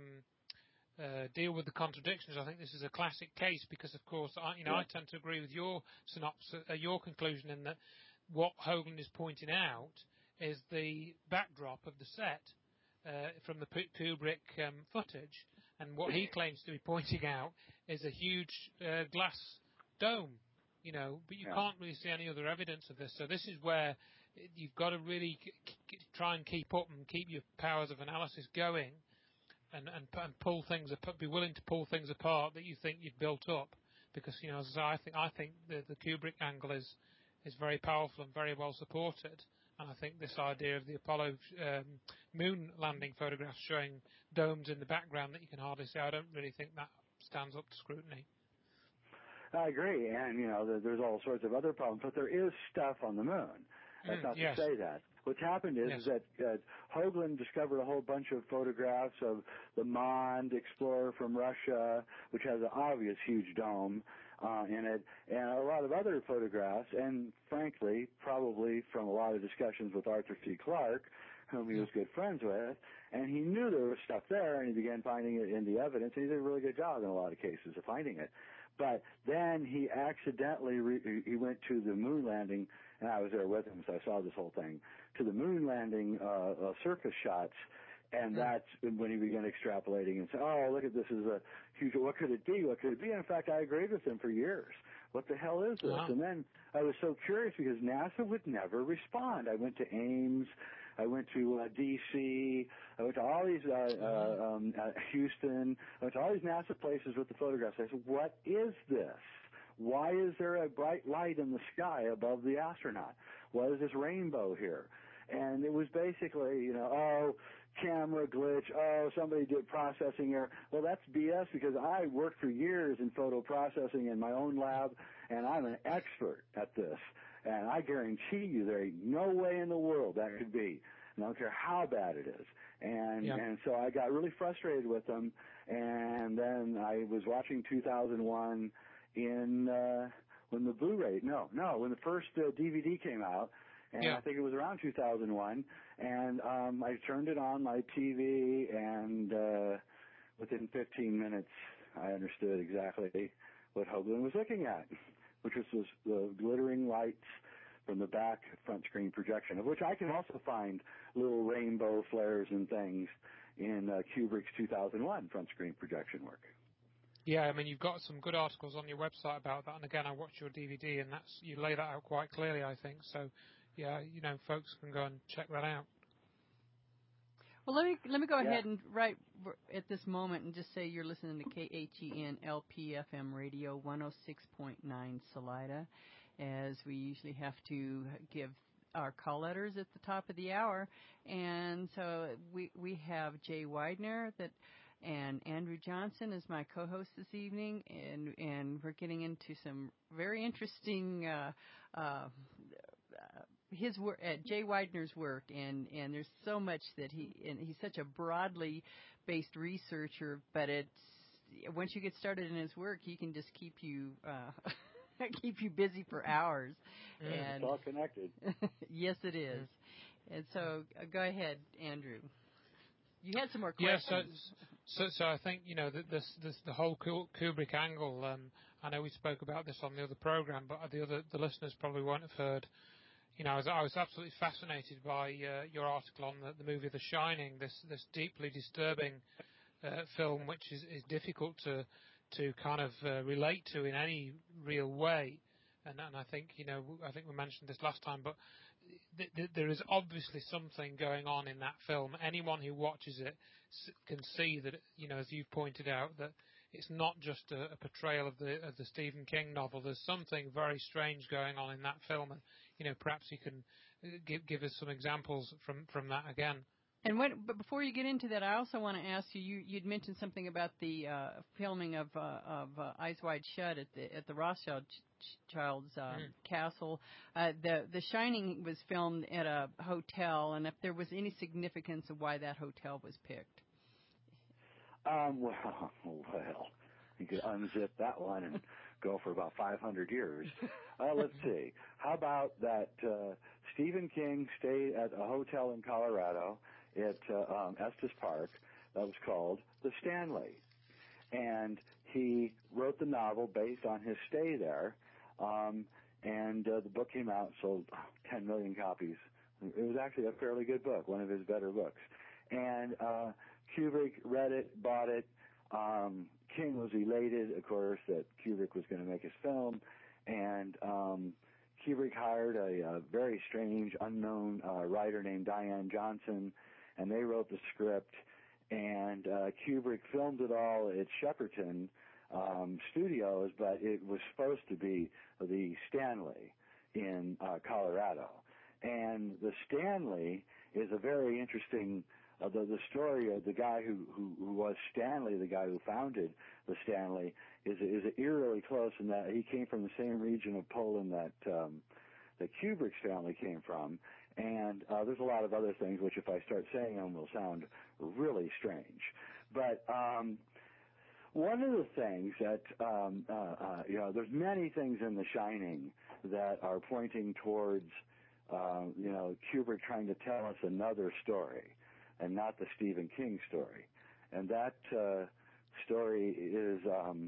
uh, deal with the contradictions. I think this is a classic case because, of course, I, you know, yeah. I tend to agree with your synopsis, uh, your conclusion, in that what Hoagland is pointing out is the backdrop of the set uh, from the Kubrick um, footage, and what he claims to be pointing out is a huge uh, glass dome. You know, but you yeah. can't really see any other evidence of this. So this is where you've got to really k- k- try and keep up and keep your powers of analysis going, and, and, and pull things, be willing to pull things apart that you think you've built up, because, you know, as I think I think the, the Kubrick angle is is very powerful and very well supported, and I think this idea of the Apollo um, moon landing photographs showing domes in the background that you can hardly see, I don't really think that stands up to scrutiny. I agree, and, you know, there's all sorts of other problems, but there is stuff on the moon. That's Mm, not yes. to say that. What's happened is, Yes. is that uh, Hoagland discovered a whole bunch of photographs of the Mond explorer from Russia, which has an obvious huge dome, uh, in it, and a lot of other photographs, and frankly, probably from a lot of discussions with Arthur C. Clarke, whom he was good friends with, and he knew there was stuff there, and he began finding it in the evidence, and he did a really good job in a lot of cases of finding it. But then he accidentally, re- he went to the moon landing, and I was there with him, so I saw this whole thing, to the moon landing uh, uh, surface shots, and that's when he began extrapolating and said, oh, look at this, is a huge, what could it be, what could it be? And in fact, I agreed with him for years. What the hell is this? Wow. And then I was so curious because NASA would never respond. I went to Ames, I went to uh, D C, I went to all these, uh, uh, um, uh, Houston, I went to all these NASA places with the photographs. I said, what is this? Why is there a bright light in the sky above the astronaut? What is this rainbow here? And it was basically, you know, oh, camera glitch, oh, somebody did processing error. Well, that's B S because I worked for years in photo processing in my own lab, and I'm an expert at this. And I guarantee you there ain't no way in the world that could be. And I don't care how bad it is. And yeah. and so I got really frustrated with them. And then I was watching two thousand one in uh, when the Blu-ray, no, no, when the first uh, D V D came out. And yeah. I think it was around two thousand one, and um, I turned it on my T V, and uh, within fifteen minutes, I understood exactly what Hoagland was looking at, which was, was the glittering lights from the back front screen projection, of which I can also find little rainbow flares and things in uh, Kubrick's two thousand one front screen projection work. Yeah, I mean, you've got some good articles on your website about that, and again, I watched your D V D, and that's you lay that out quite clearly, I think, so... Yeah, you know, folks can go and check that out. Well, let me let me go yeah. ahead and right at this moment and just say you're listening to K H E N L P F M Radio one oh six point nine Salida, as we usually have to give our call letters at the top of the hour, and so we we have Jay Weidner that. And Andrew Johnson is my co-host this evening, and and we're getting into some very interesting uh, uh, his work, uh, Jay Weidner's work, and, and there's so much that he and he's such a broadly based researcher. But it's once you get started in his work, he can just keep you uh, keep you busy for hours. Mm, and it's all connected. Yes, it is. Mm. And so uh, go ahead, Andrew. You had some more questions. Yeah, so, so, so I think, you know, this, this, the whole Kubrick angle, um, I know we spoke about this on the other program, but the other, the listeners probably won't have heard. You know, I was, I was absolutely fascinated by uh, your article on the, the movie The Shining, this, this deeply disturbing uh, film, which is, is difficult to, to kind of uh, relate to in any real way. And, and I think, you know, I think we mentioned this last time, but th- th- there is obviously something going on in that film. Anyone who watches it s- can see that, you know, as you've pointed out, that it's not just a, a portrayal of the of the Stephen King novel. There's something very strange going on in that film, and you know, perhaps you can give give us some examples from from that again. And when, but before you get into that, I also want to ask you, you you'd mentioned something about the uh, filming of uh, of uh, Eyes Wide Shut at the at the Rothschild Child's uh, mm. castle. Uh, the The Shining was filmed at a hotel, and if there was any significance of why that hotel was picked. Um, well, well, you could unzip that one and go for about five hundred years. Uh, let's see. How about that uh, Stephen King stayed at a hotel in Colorado at uh, um, Estes Park that was called the Stanley. And he wrote the novel based on his stay there, um, and uh, the book came out, sold ten million copies. It was actually a fairly good book, one of his better books. And uh, Kubrick read it, bought it. Um, King was elated, of course, that Kubrick was going to make his film, and um, Kubrick hired a, a very strange, unknown uh, writer named Diane Johnson, and they wrote the script, and uh, Kubrick filmed it all at Shepperton um, Studios, but it was supposed to be the Stanley in uh, Colorado. And the Stanley is a very interesting Uh, the, the story of the guy who, who, who was Stanley, the guy who founded the Stanley, is is eerily close in that he came from the same region of Poland that um, that Kubrick's family came from. And uh, there's a lot of other things which, if I start saying them, will sound really strange. But um, one of the things that, um, uh, uh, you know, there's many things in The Shining that are pointing towards, uh, you know, Kubrick trying to tell us another story and not the Stephen King story. And that uh, story is, um,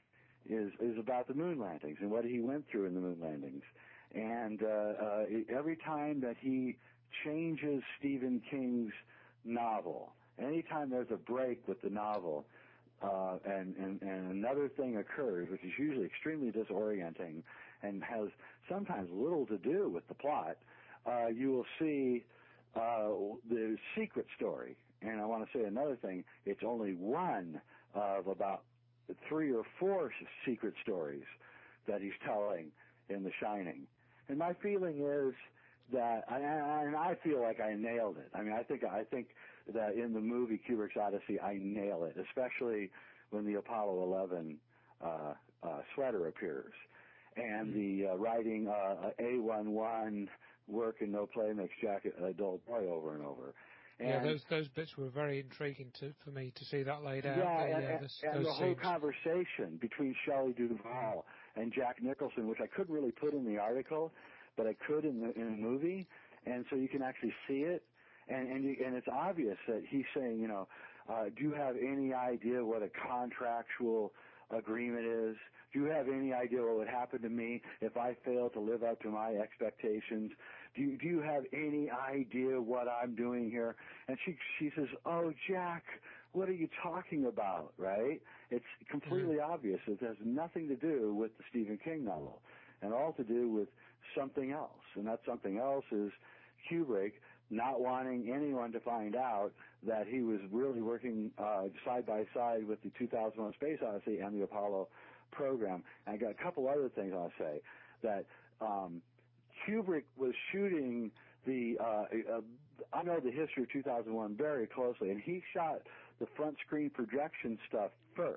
is is about the moon landings and what he went through in the moon landings. And uh, uh, every time that he changes Stephen King's novel, anytime there's a break with the novel, uh, and, and, and another thing occurs, which is usually extremely disorienting and has sometimes little to do with the plot, uh, you will see uh, the secret story. And I want to say another thing, it's only one of about three or four secret stories that he's telling in The Shining. And my feeling is that, and I feel like I nailed it. I mean, I think I think that in the movie Kubrick's Odyssey, I nail it, especially when the Apollo eleven uh, uh, sweater appears, and mm-hmm. the uh, writing uh, A eleven, work and no play makes Jack a dull boy over and over. And yeah, those those bits were very intriguing to, for me to see that laid out. Yeah, the, and, uh, and, this, and those the whole scenes. conversation between Shelley Duvall and Jack Nicholson, which I couldn't really put in the article, but I could in the in the movie, and so you can actually see it, and and, you, and it's obvious that he's saying, you know, uh, do you have any idea what a contractual agreement is? Do you have any idea what would happen to me if I fail to live up to my expectations? Do you, do you have any idea what I'm doing here? And she she says, oh, Jack, what are you talking about, right? It's completely mm-hmm. obvious. It has nothing to do with the Stephen King novel and all to do with something else. And that something else is Kubrick not wanting anyone to find out that he was really working uh, side by side with the two thousand one Space Odyssey and the Apollo program. And I got a couple other things I'll say. That um, Kubrick was shooting the, uh, uh, I know the history of two thousand one very closely, and he shot the front screen projection stuff first.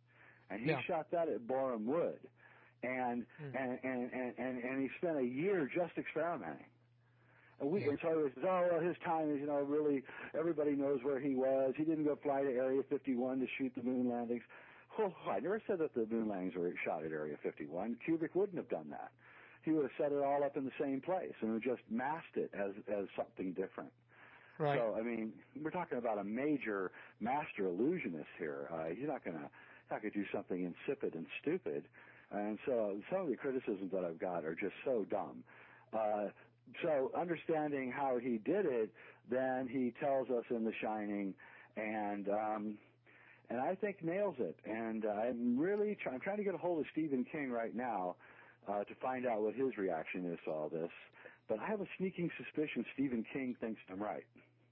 And he yeah. shot that at Borehamwood. Wood. And, mm. and, and, and, and, and he spent a year just experimenting. And, we, yeah. and so he says, oh, well, his time is, you know, really, everybody knows where he was. He didn't go fly to Area fifty-one to shoot the moon landings. Oh, I never said that the moon landings were shot at Area fifty-one. Kubrick wouldn't have done that. He would have set it all up in the same place and would just masked it as, as something different. Right. So, I mean, we're talking about a major master illusionist here. Uh, he's not going to not going to do something insipid and stupid. And so some of the criticisms that I've got are just so dumb. Uh, so understanding how he did it, then he tells us in The Shining, and um, and I think nails it. And uh, I'm really try- I'm trying to get a hold of Stephen King right now uh, to find out what his reaction is to all this. But I have a sneaking suspicion Stephen King thinks I'm right.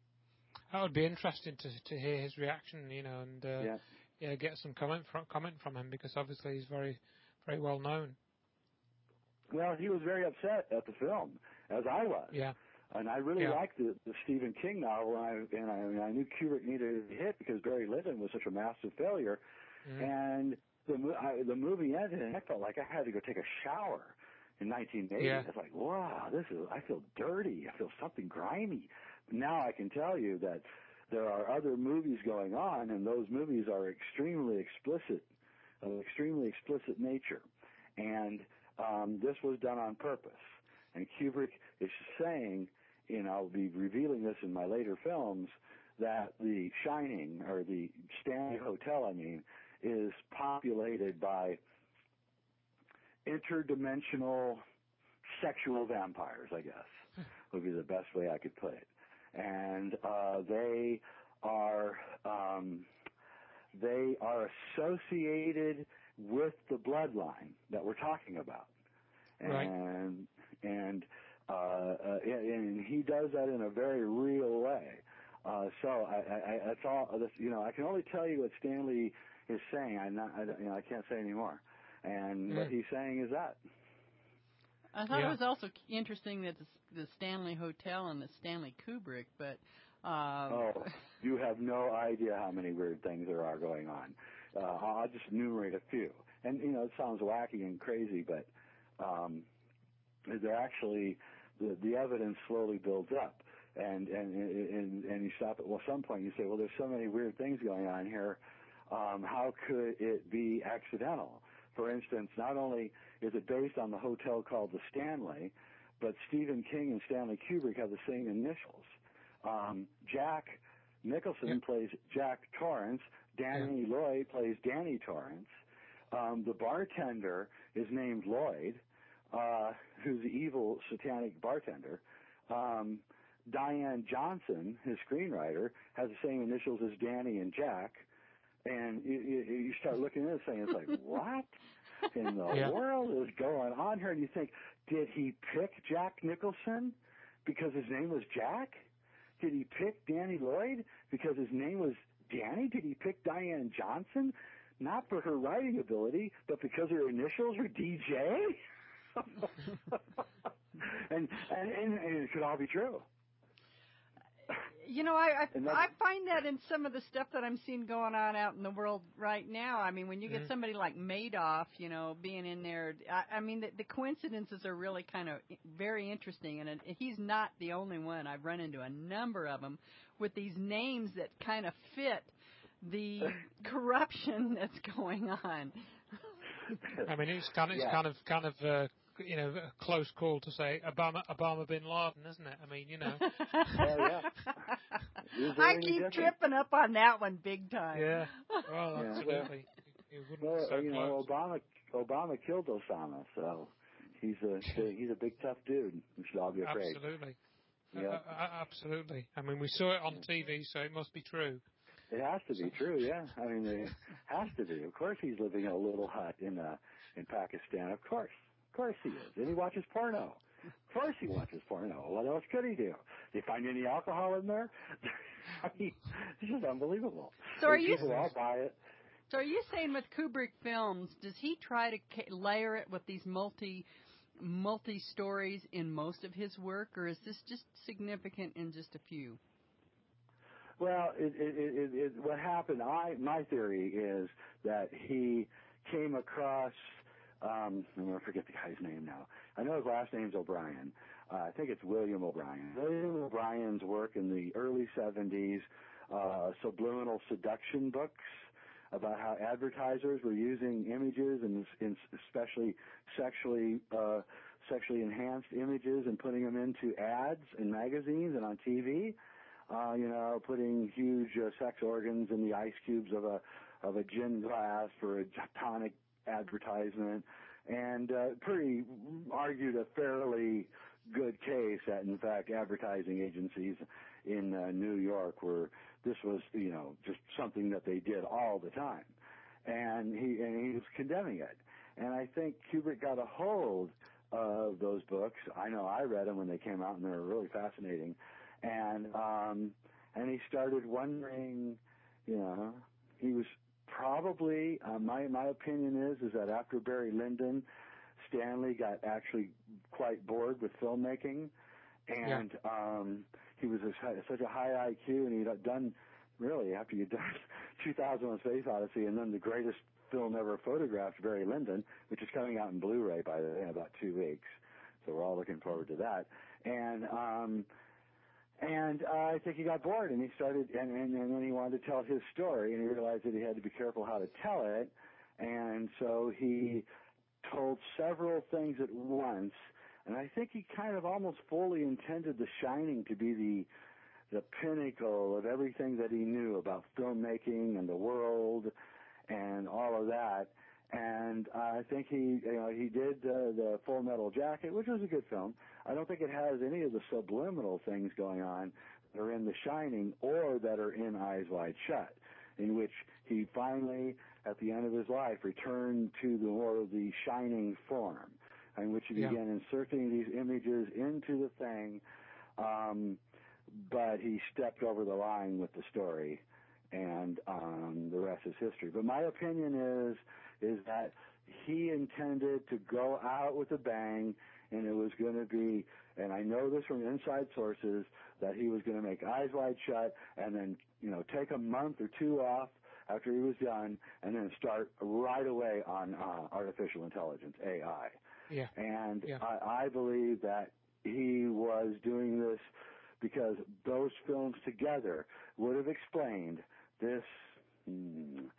That would be interesting to to hear his reaction, you know, and uh, yeah. yeah, get some comment from comment from him, because obviously he's very very well known. Well, he was very upset at the film, as I was. Yeah. And I really yeah. liked the, the Stephen King novel, and I, and I, and I knew Kubrick needed a hit because Barry Lyndon was such a massive failure. Mm. And the I, the movie ended, and I felt like I had to go take a shower in nineteen eighty. Yeah. It's like, wow, this is, I feel dirty. I feel something grimy. Now I can tell you that there are other movies going on, and those movies are extremely explicit, of extremely explicit nature. And um, this was done on purpose. And Kubrick is saying, you know, I'll be revealing this in my later films, that the Shining, or the Stanley Hotel, I mean, is populated by interdimensional sexual vampires, I guess, would be the best way I could put it. And uh, they are um, they are associated with the bloodline that we're talking about, right. and and uh, uh, and he does that in a very real way. Uh, so I, I, that's all. You know, I can only tell you what Stanley is saying. I'm not. I, you know, I can't say anymore. And yeah. what he's saying is that. I thought yeah. it was also interesting that the, the Stanley Hotel and the Stanley Kubrick, but... Uh, oh, you have no idea how many weird things there are going on. Uh, I'll just enumerate a few. And, you know, it sounds wacky and crazy, but um, they're actually, the, the evidence slowly builds up. And, and, and, and you stop at well, some point, you say, well, there's so many weird things going on here. Um, how could it be accidental? For instance, not only is it based on the hotel called the Stanley, but Stephen King and Stanley Kubrick have the same initials. Um, Jack Nicholson yeah. plays Jack Torrance. Danny yeah. Lloyd plays Danny Torrance. Um, the bartender is named Lloyd, uh, who's the evil satanic bartender. Um, Diane Johnson, his screenwriter, has the same initials as Danny and Jack. And you, you, you start looking at it saying, it's like, what in the yeah. world is going on here? And you think, did he pick Jack Nicholson because his name was Jack? Did he pick Danny Lloyd because his name was Danny? Did he pick Diane Johnson? Not for her writing ability, but because her initials were D J? and, and, and, and it could all be true. You know, I I, I find that in some of the stuff that I'm seeing going on out in the world right now. I mean, when you get mm-hmm. somebody like Madoff, you know, being in there, I, I mean, the, the coincidences are really kind of very interesting. And it, he's not the only one. I've run into a number of them with these names that kind of fit the corruption that's going on. I mean, it's kind of, it's yeah. kind of, kind of, uh, you know, a close call to say Obama, Obama bin Laden, isn't it? I mean, you know. Well, yeah. I keep different? tripping up on that one big time. Yeah. Well, yeah. absolutely. It wouldn't well, so you close. know, Obama, Obama killed Osama, so he's a he's a big tough dude. We should all be afraid. Absolutely. Yeah. Uh, uh, absolutely. I mean, we saw it on T V, so it must be true. It has to be true, yeah. I mean, it has to be. Of course, he's living in a little hut in uh, in Pakistan. Of course, of course he is. And he watches porno. Of course he watches porno. What else could he do? Did he find any alcohol in there? I mean, it's just unbelievable. So are you? People all buy it. So are you saying with Kubrick films, does he try to layer it with these multi multi stories in most of his work, or is this just significant in just a few? Well, it, it, it, it, what happened, I, my theory is that he came across, um, I'm going to forget the guy's name now. I know his last name's O'Brien. Uh, I think it's William O'Brien. William O'Brien's work in the early seventies, uh, subliminal seduction books about how advertisers were using images and, and especially sexually, uh, sexually enhanced images and putting them into ads in magazines and on T V. Uh, you know, putting huge uh, sex organs in the ice cubes of a of a gin glass for a tonic advertisement, and uh, pretty argued a fairly good case that, in fact, advertising agencies in uh, New York were this was, you know, just something that they did all the time, and he and he was condemning it. And I think Kubrick got a hold of those books. I know I read them when they came out, and they were really fascinating. And um, and he started wondering, you know, he was probably, uh, my my opinion is, is that after Barry Lyndon, Stanley got actually quite bored with filmmaking, and yeah. um, he was a, such a high I Q, and he'd done, really, after you'd done two thousand one Space Odyssey, and then the greatest film ever photographed, Barry Lyndon, which is coming out in Blu-ray by the, in about two weeks, so we're all looking forward to that, and um, And uh, I think he got bored, and he started, and, and, and then he wanted to tell his story, and he realized that he had to be careful how to tell it, and so he told several things at once, and I think he kind of almost fully intended The Shining to be the the pinnacle of everything that he knew about filmmaking and the world and all of that. And uh, I think he, you know, he did uh, the Full Metal Jacket, which was a good film. I don't think it has any of the subliminal things going on that are in The Shining or that are in Eyes Wide Shut, in which he finally, at the end of his life, returned to the more of the Shining form, in which he yeah. began inserting these images into the thing, um, but he stepped over the line with the story, and um, the rest is history. But my opinion is is that he intended to go out with a bang, and it was going to be, and I know this from inside sources, that he was going to make Eyes Wide Shut and then, you know, take a month or two off after he was done and then start right away on uh, artificial intelligence, A I. Yeah. And yeah. I, I believe that he was doing this because those films together would have explained this... Hmm,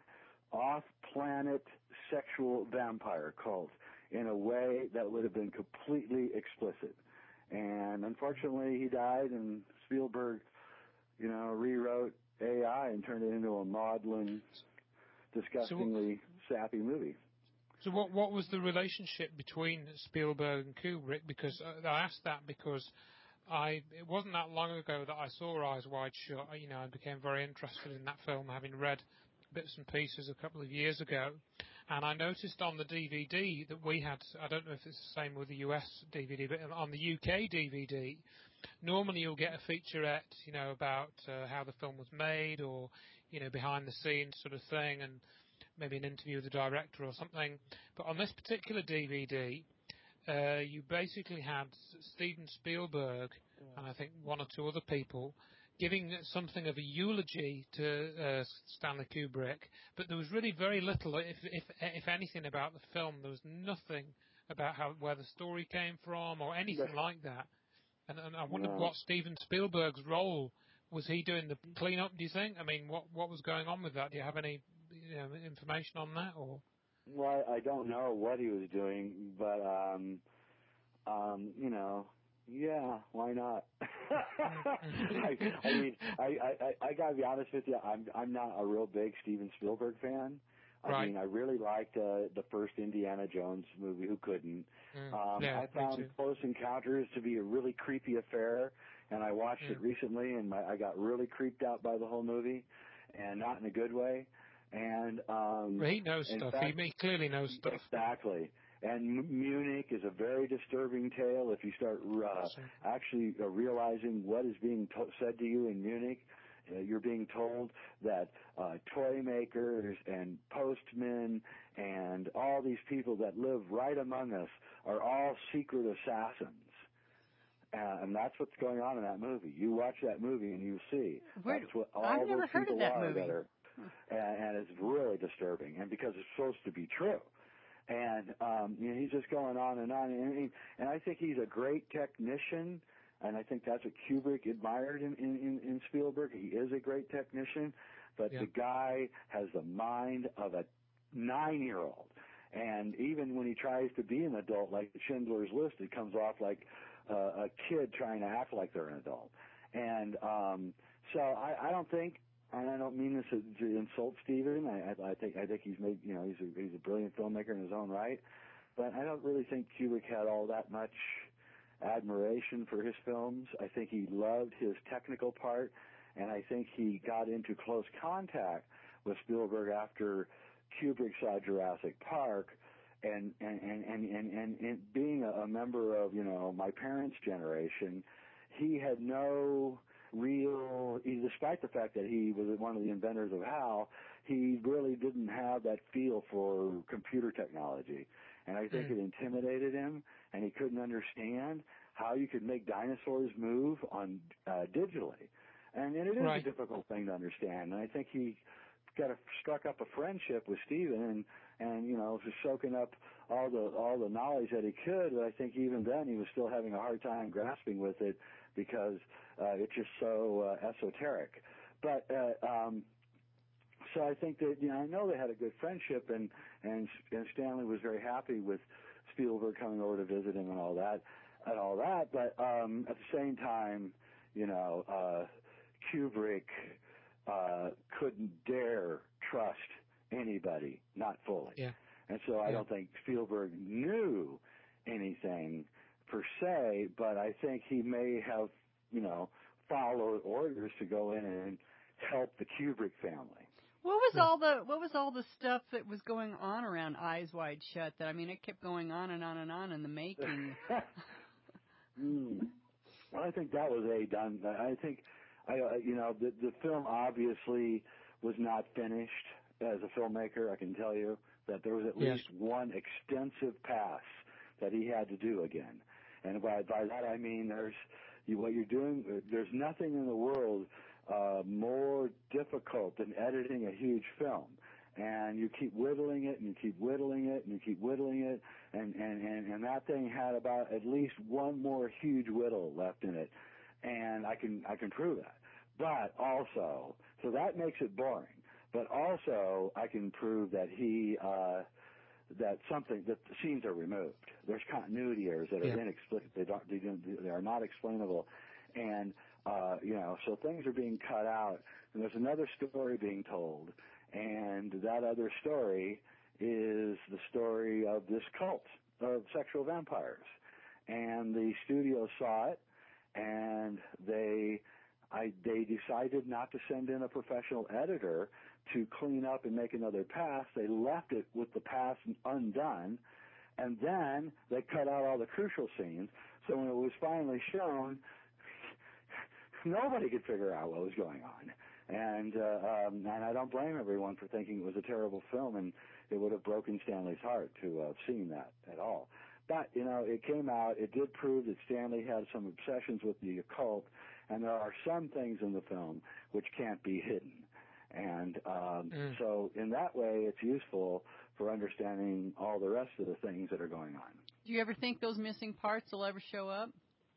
off-planet sexual vampire cult in a way that would have been completely explicit. And unfortunately, he died, and Spielberg, you know, rewrote A I and turned it into a maudlin, disgustingly so, sappy movie. So what what was the relationship between Spielberg and Kubrick? Because uh, I asked that because I it wasn't that long ago that I saw Eyes Wide Shut. You know, I became very interested in that film, having read bits and pieces a couple of years ago, and I noticed on the D V D that we had, I don't know if it's the same with the U S D V D, but on the U K D V D, normally you'll get a featurette, you know, about uh, how the film was made, or, you know, behind the scenes sort of thing, and maybe an interview with the director or something. But on this particular D V D, uh, you basically had Steven Spielberg, and I think one or two other people, giving something of a eulogy to uh, Stanley Kubrick, but there was really very little, if, if if anything, about the film. There was nothing about how where the story came from or anything yeah. like that. And, and I wondered no. what Steven Spielberg's role was. He doing the cleanup? Do you think? I mean, what what was going on with that? Do you have any you know, information on that? Or well, I don't know what he was doing, but um, um, you know. Yeah, why not? I, I mean, I, I, I gotta be honest with you. I'm I'm not a real big Steven Spielberg fan. I right. mean, I really liked uh, the first Indiana Jones movie. Who couldn't? Mm, um, yeah, I found Close Encounters to be a really creepy affair, and I watched mm. it recently, and my, I got really creeped out by the whole movie, and not in a good way. And um, well, he knows stuff. Fact, he, he clearly knows stuff. Exactly. And M- Munich is a very disturbing tale if you start uh, actually uh, realizing what is being to- said to you in Munich. Uh, you're being told that uh, toy makers and postmen and all these people that live right among us are all secret assassins. Uh, and that's what's going on in that movie. You watch that movie and you see Where, that's what all I've never those heard people of that are movie. that are, and, and it's really disturbing. And because it's supposed to be true. And um, you know, he's just going on and on, and, and I think he's a great technician, and I think that's what Kubrick admired in, in, in Spielberg. He is a great technician, but yeah. the guy has the mind of a nine-year-old, and even when he tries to be an adult, like Schindler's List, it comes off like uh, a kid trying to act like they're an adult. And um, so I, I don't think. And I don't mean this to insult Steven. I, I think I think he's made you know he's a he's a brilliant filmmaker in his own right, but I don't really think Kubrick had all that much admiration for his films. I think he loved his technical part, and I think he got into close contact with Spielberg after Kubrick saw Jurassic Park, and and and and and, and, and being a, a member of you know my parents' generation, he had no real, despite the fact that he was one of the inventors of HAL, he really didn't have that feel for computer technology. And I think mm. it intimidated him, and he couldn't understand how you could make dinosaurs move on uh, digitally. And, and it is right. a difficult thing to understand. And I think he got a, struck up a friendship with Steven, and, and you know, was soaking up all the all the knowledge that he could. But I think even then he was still having a hard time grasping with it, because uh, it's just so uh, esoteric. But uh, um, so I think that, you know, I know they had a good friendship, and, and and Stanley was very happy with Spielberg coming over to visit him and all that and all that. But um, at the same time, you know, uh, Kubrick uh, couldn't dare trust anybody, not fully. Yeah. And so I yeah. don't think Spielberg knew anything per se, but I think he may have, you know, followed orders to go in and help the Kubrick family. What was yeah. all the what was all the stuff that was going on around Eyes Wide Shut? That I mean, it kept going on and on and on in the making. mm. Well, I think that was a done. I think, I uh, you know, the the film obviously was not finished as a filmmaker. I can tell you that there was at yes. least one extensive pass that he had to do again. And by, by that I mean there's you, what you're doing. There's nothing in the world uh, more difficult than editing a huge film. And you keep whittling it, and you keep whittling it, and you keep whittling it, and, and, and, and that thing had about at least one more huge whittle left in it. And I can I can prove that. But also, so that makes it boring. but also I can prove that he uh, that something that the scenes are removed. There's continuity errors that are Yeah. inexplicable. They don't. They, don't, they are not explainable, and uh, you know, so things are being cut out. And there's another story being told, and that other story is the story of this cult of sexual vampires. And the studio saw it, and they I, they decided not to send in a professional editor to clean up and make another pass. They left it with the pass undone, and then they cut out all the crucial scenes. So when it was finally shown, nobody could figure out what was going on. And uh, um, and I don't blame everyone for thinking it was a terrible film, and it would have broken Stanley's heart to have seen that at all. But, you know, it came out, it did prove that Stanley had some obsessions with the occult, and there are some things in the film which can't be hidden. And um, mm. so in that way, it's useful for understanding all the rest of the things that are going on. Do you ever think those missing parts will ever show up?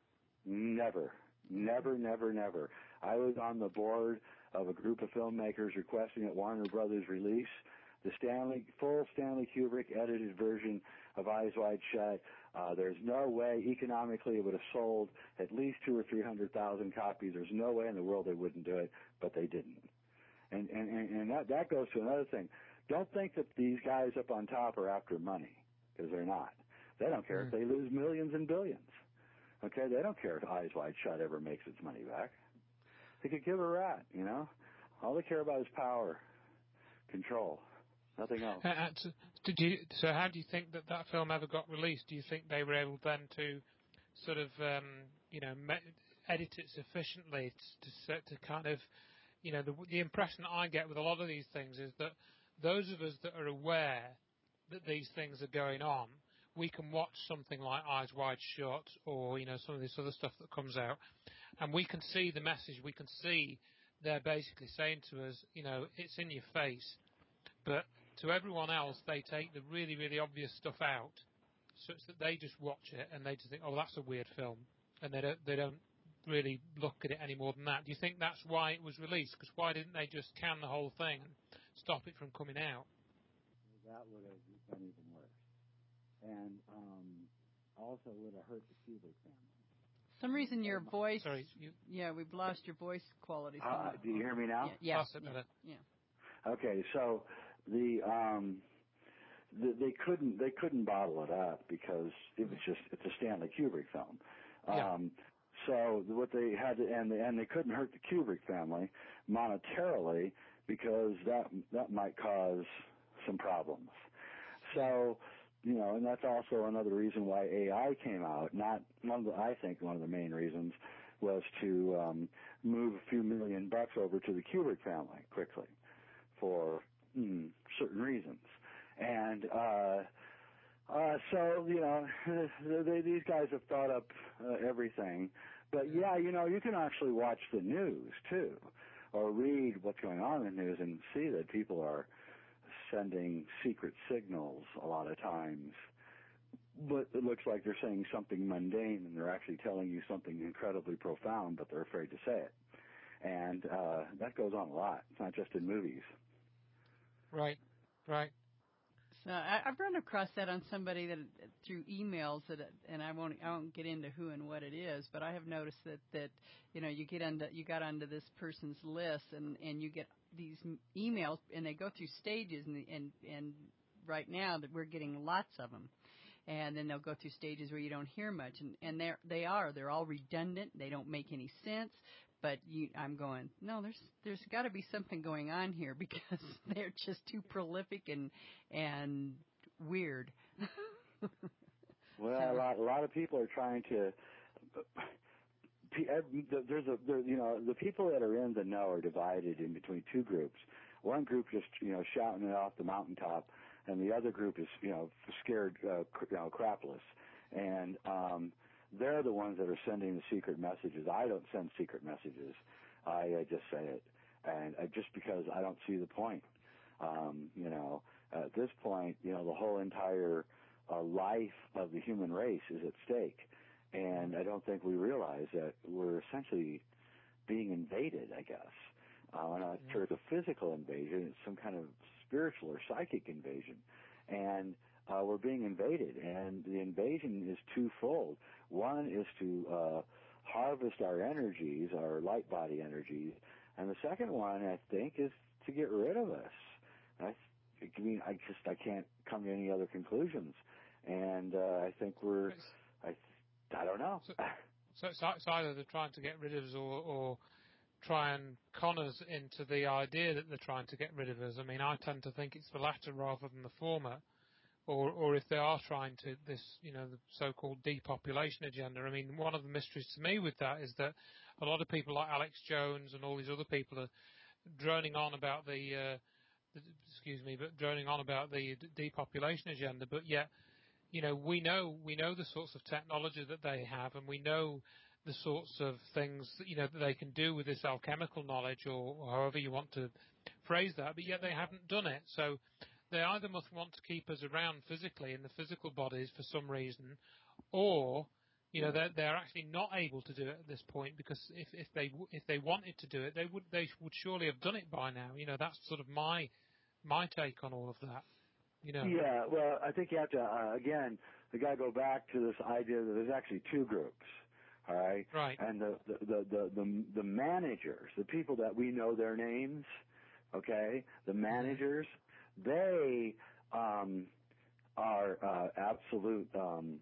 Never. Never, never, never. I was on the board of a group of filmmakers requesting that Warner Brothers release the Stanley, full Stanley Kubrick edited version of Eyes Wide Shut. Uh, there's no way economically it would have sold at least two or three hundred thousand copies. There's no way in the world they wouldn't do it, but they didn't. And and and, and that that goes to another thing. Don't think that these guys up on top are after money, because they're not. They don't care mm. if they lose millions and billions. Okay, they don't care if Eyes Wide Shut ever makes its money back. They could give a rat, you know. All they care about is power, control. Nothing else. Uh, so, did you, so how do you think that that film ever got released? Do you think they were able then to sort of, um, you know, me- edit it sufficiently to, to kind of, you know, the, the impression that I get with a lot of these things is that those of us that are aware that these things are going on, we can watch something like Eyes Wide Shut or, you know, some of this other stuff that comes out, and we can see the message. We can see they're basically saying to us, you know, it's in your face. But to everyone else, they take the really, really obvious stuff out, such that they just watch it and they just think, oh, that's a weird film, and they don't, they don't really look at it any more than that. Do you think that's why it was released? Because why didn't they just can the whole thing and stop it from coming out? That would have been even worse, and um, also would have hurt the Kubrick family. Some reason your voice. Sorry, you, yeah, we've lost your voice quality. Uh, do you hear me now? Yeah. Yeah. Yeah. yeah. Okay, so the um, the, they couldn't they couldn't bottle it up because it was just it's a Stanley Kubrick film. Yeah. Um, so what they had to, and they, and they couldn't hurt the Kubrick family monetarily because that that might cause some problems. So, you know, and that's also another reason why A I came out. Not one of the, I think one of the main reasons was to um, move a few million bucks over to the Kubrick family quickly for mm, certain reasons. And uh, uh, so, you know, they, these guys have thought up uh, everything. But, yeah, you know, you can actually watch the news, too, or read what's going on in the news and see that people are sending secret signals a lot of times. But it looks like they're saying something mundane, and they're actually telling you something incredibly profound, but they're afraid to say it. And uh, that goes on a lot. It's not just in movies. Right, right. So I, I've run across that on somebody that through emails that, and I won't, I won't get into who and what it is, but I have noticed that, that you know, you get onto, you got onto this person's list, and, and you get these emails, and they go through stages, and and and right now that we're getting lots of them. And then they'll go through stages where you don't hear much, and and they they are they're all redundant. They don't make any sense. But you, I'm going, no, there's there's got to be something going on here because they're just too prolific and and weird. Well, so. a lot a lot of people are trying to. There's a there, you know the people that are in the know are divided in between two groups. One group just you know shouting it off the mountaintop, and the other group is you know scared uh, you know crapless, and um, they're the ones that are sending the secret messages. I don't send secret messages. I uh, just say it, and uh, just because I don't see the point. Um, you know, at this point, you know the whole entire uh, life of the human race is at stake. And I don't think we realize that we're essentially being invaded, I guess. Uh, I'm not sure it's a physical invasion. It's some kind of spiritual or psychic invasion. And uh, we're being invaded, and the invasion is twofold. One is to uh, harvest our energies, our light body energies, and the second one, I think, is to get rid of us. I, I mean, I just I can't come to any other conclusions, and uh, I think we're, I, I don't know. So, so it's, it's either they're trying to get rid of us, or, or try and con us into the idea that they're trying to get rid of us. I mean, I tend to think it's the latter rather than the former. Or, or if they are trying to, this, you know, the so-called depopulation agenda. I mean, one of the mysteries to me with that is that a lot of people like Alex Jones and all these other people are droning on about the, uh, the excuse me, but droning on about the depopulation agenda. But yet, you know, we know we know the sorts of technology that they have, and we know the sorts of things that, you know, that they can do with this alchemical knowledge, or, or however you want to phrase that. But yet they haven't done it. So they either must want to keep us around physically in the physical bodies for some reason, or, you know, they're, they're actually not able to do it at this point, because if, if they if they wanted to do it, they would they would surely have done it by now. You know, that's sort of my my take on all of that. You know. Yeah, well, I think you have to uh, again, we got to go back to this idea that there's actually two groups. All right. Right. And the the the the, the, the managers, the people that we know their names, okay, the managers. Mm-hmm. They um, are uh, absolute. Um,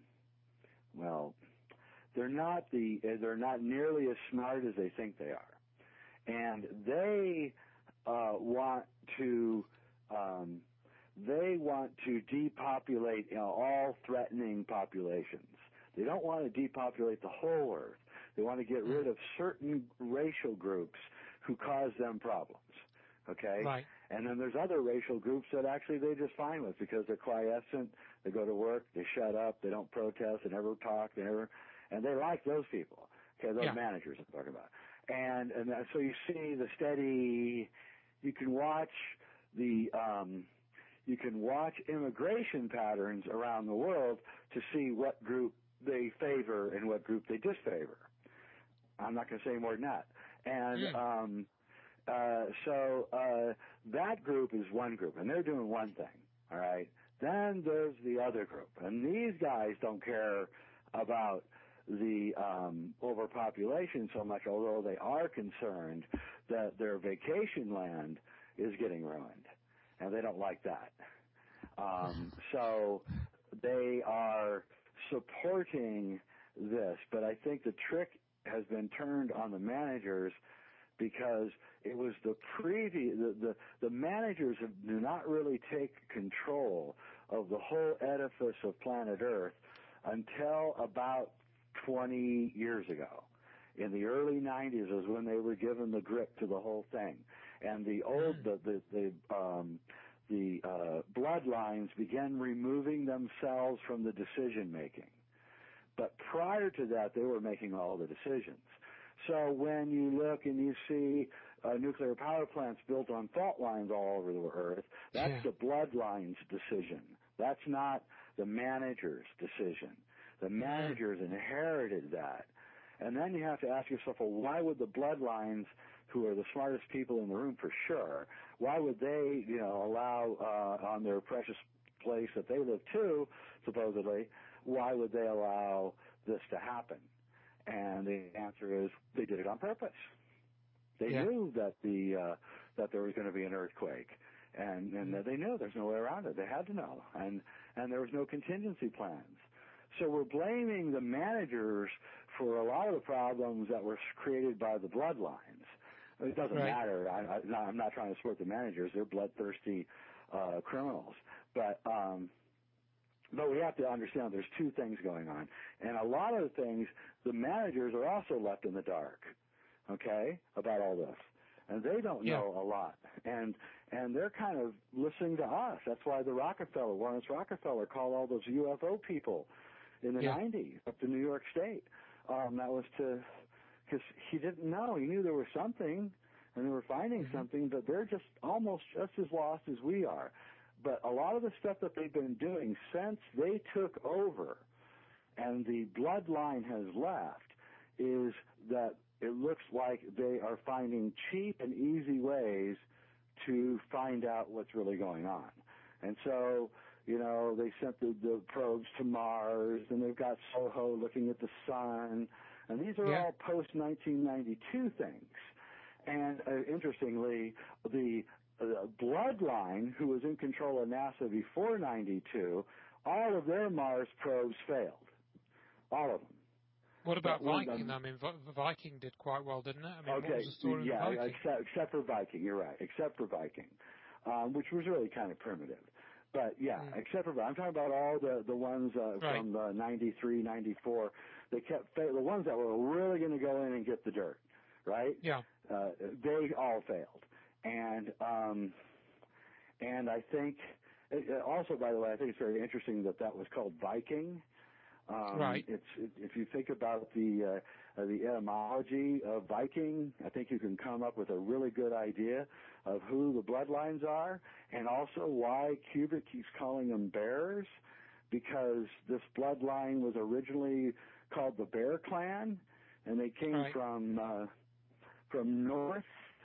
well, they're not the. They're not nearly as smart as they think they are, and they uh, want to. Um, they want to depopulate, you know, all threatening populations. They don't want to depopulate the whole earth. They want to get rid of certain racial groups who cause them problems. Okay? Right. And then there's other racial groups that actually they're just fine with, because they're quiescent, they go to work, they shut up, they don't protest, they never talk, they never, and they like those people. Okay, those yeah. managers I'm talking about. And and so you see the steady, you can watch the, um, you can watch immigration patterns around the world to see what group they favor and what group they disfavor. I'm not going to say more than that. And, mm. um, Uh, so uh, that group is one group, and they're doing one thing, all right? Then there's the other group, and these guys don't care about the um, overpopulation so much, although they are concerned that their vacation land is getting ruined, and they don't like that. Um, so they are supporting this, but I think the trick has been turned on the managers, because it was the previous, the, the, the managers have, do not really take control of the whole edifice of planet Earth until about twenty years ago. In the early nineties is when they were given the grip to the whole thing. And the old, the, the, the, um, the uh, bloodlines began removing themselves from the decision making. But prior to that, they were making all the decisions. So when you look and you see uh, nuclear power plants built on fault lines all over the earth, that's yeah. the bloodlines decision. That's not the manager's decision. The managers yeah. inherited that. And then you have to ask yourself, well, why would the bloodlines, who are the smartest people in the room for sure, why would they, you know, allow uh, on their precious place that they live too, supposedly, why would they allow this to happen? And the answer is they did it on purpose. They yeah. knew that the uh, that there was going to be an earthquake, and and mm-hmm. they knew there's no way around it. They had to know, and and there was no contingency plans. So we're blaming the managers for a lot of the problems that were created by the bloodlines. It doesn't right. matter. I, I, I'm not trying to support the managers. They're bloodthirsty uh, criminals, but. Um, But we have to understand there's two things going on. And a lot of the things, the managers are also left in the dark, okay, about all this. And they don't yeah. know a lot. And and they're kind of listening to us. That's why the Rockefeller, Lawrence Rockefeller, called all those U F O people in the yeah. nineties up to New York State. Um, that was to, because he didn't know. He knew there was something, and they were finding mm-hmm. something, but they're just almost just as lost as we are. But a lot of the stuff that they've been doing since they took over and the bloodline has left is that it looks like they are finding cheap and easy ways to find out what's really going on. And so, you know, they sent the, the probes to Mars, and they've got SOHO looking at the sun, and these are yeah. all post nineteen ninety-two things. And uh, interestingly, the uh, Bloodline, who was in control of NASA before ninety-two, all of their Mars probes failed. All of them. What about But Viking? one, I mean, v- Viking did quite well, didn't it? I mean, okay, what was the story yeah, of Viking? Except, except for Viking, you're right, except for Viking, um, which was really kind of primitive. But yeah, mm. except for I'm talking about all the the ones uh, right. from uh, ninety-three, ninety-four. They kept fa- the ones that were really going to go in and get the dirt, right? Yeah. Uh, they all failed, and um, and I think uh, also, by the way, I think it's very interesting that that was called Viking. Um, right. It's it, if you think about the uh, uh, the etymology of Viking, I think you can come up with a really good idea of who the bloodlines are, and also why Kubrick keeps calling them bears, because this bloodline was originally called the Bear Clan, and they came right. from uh, from north,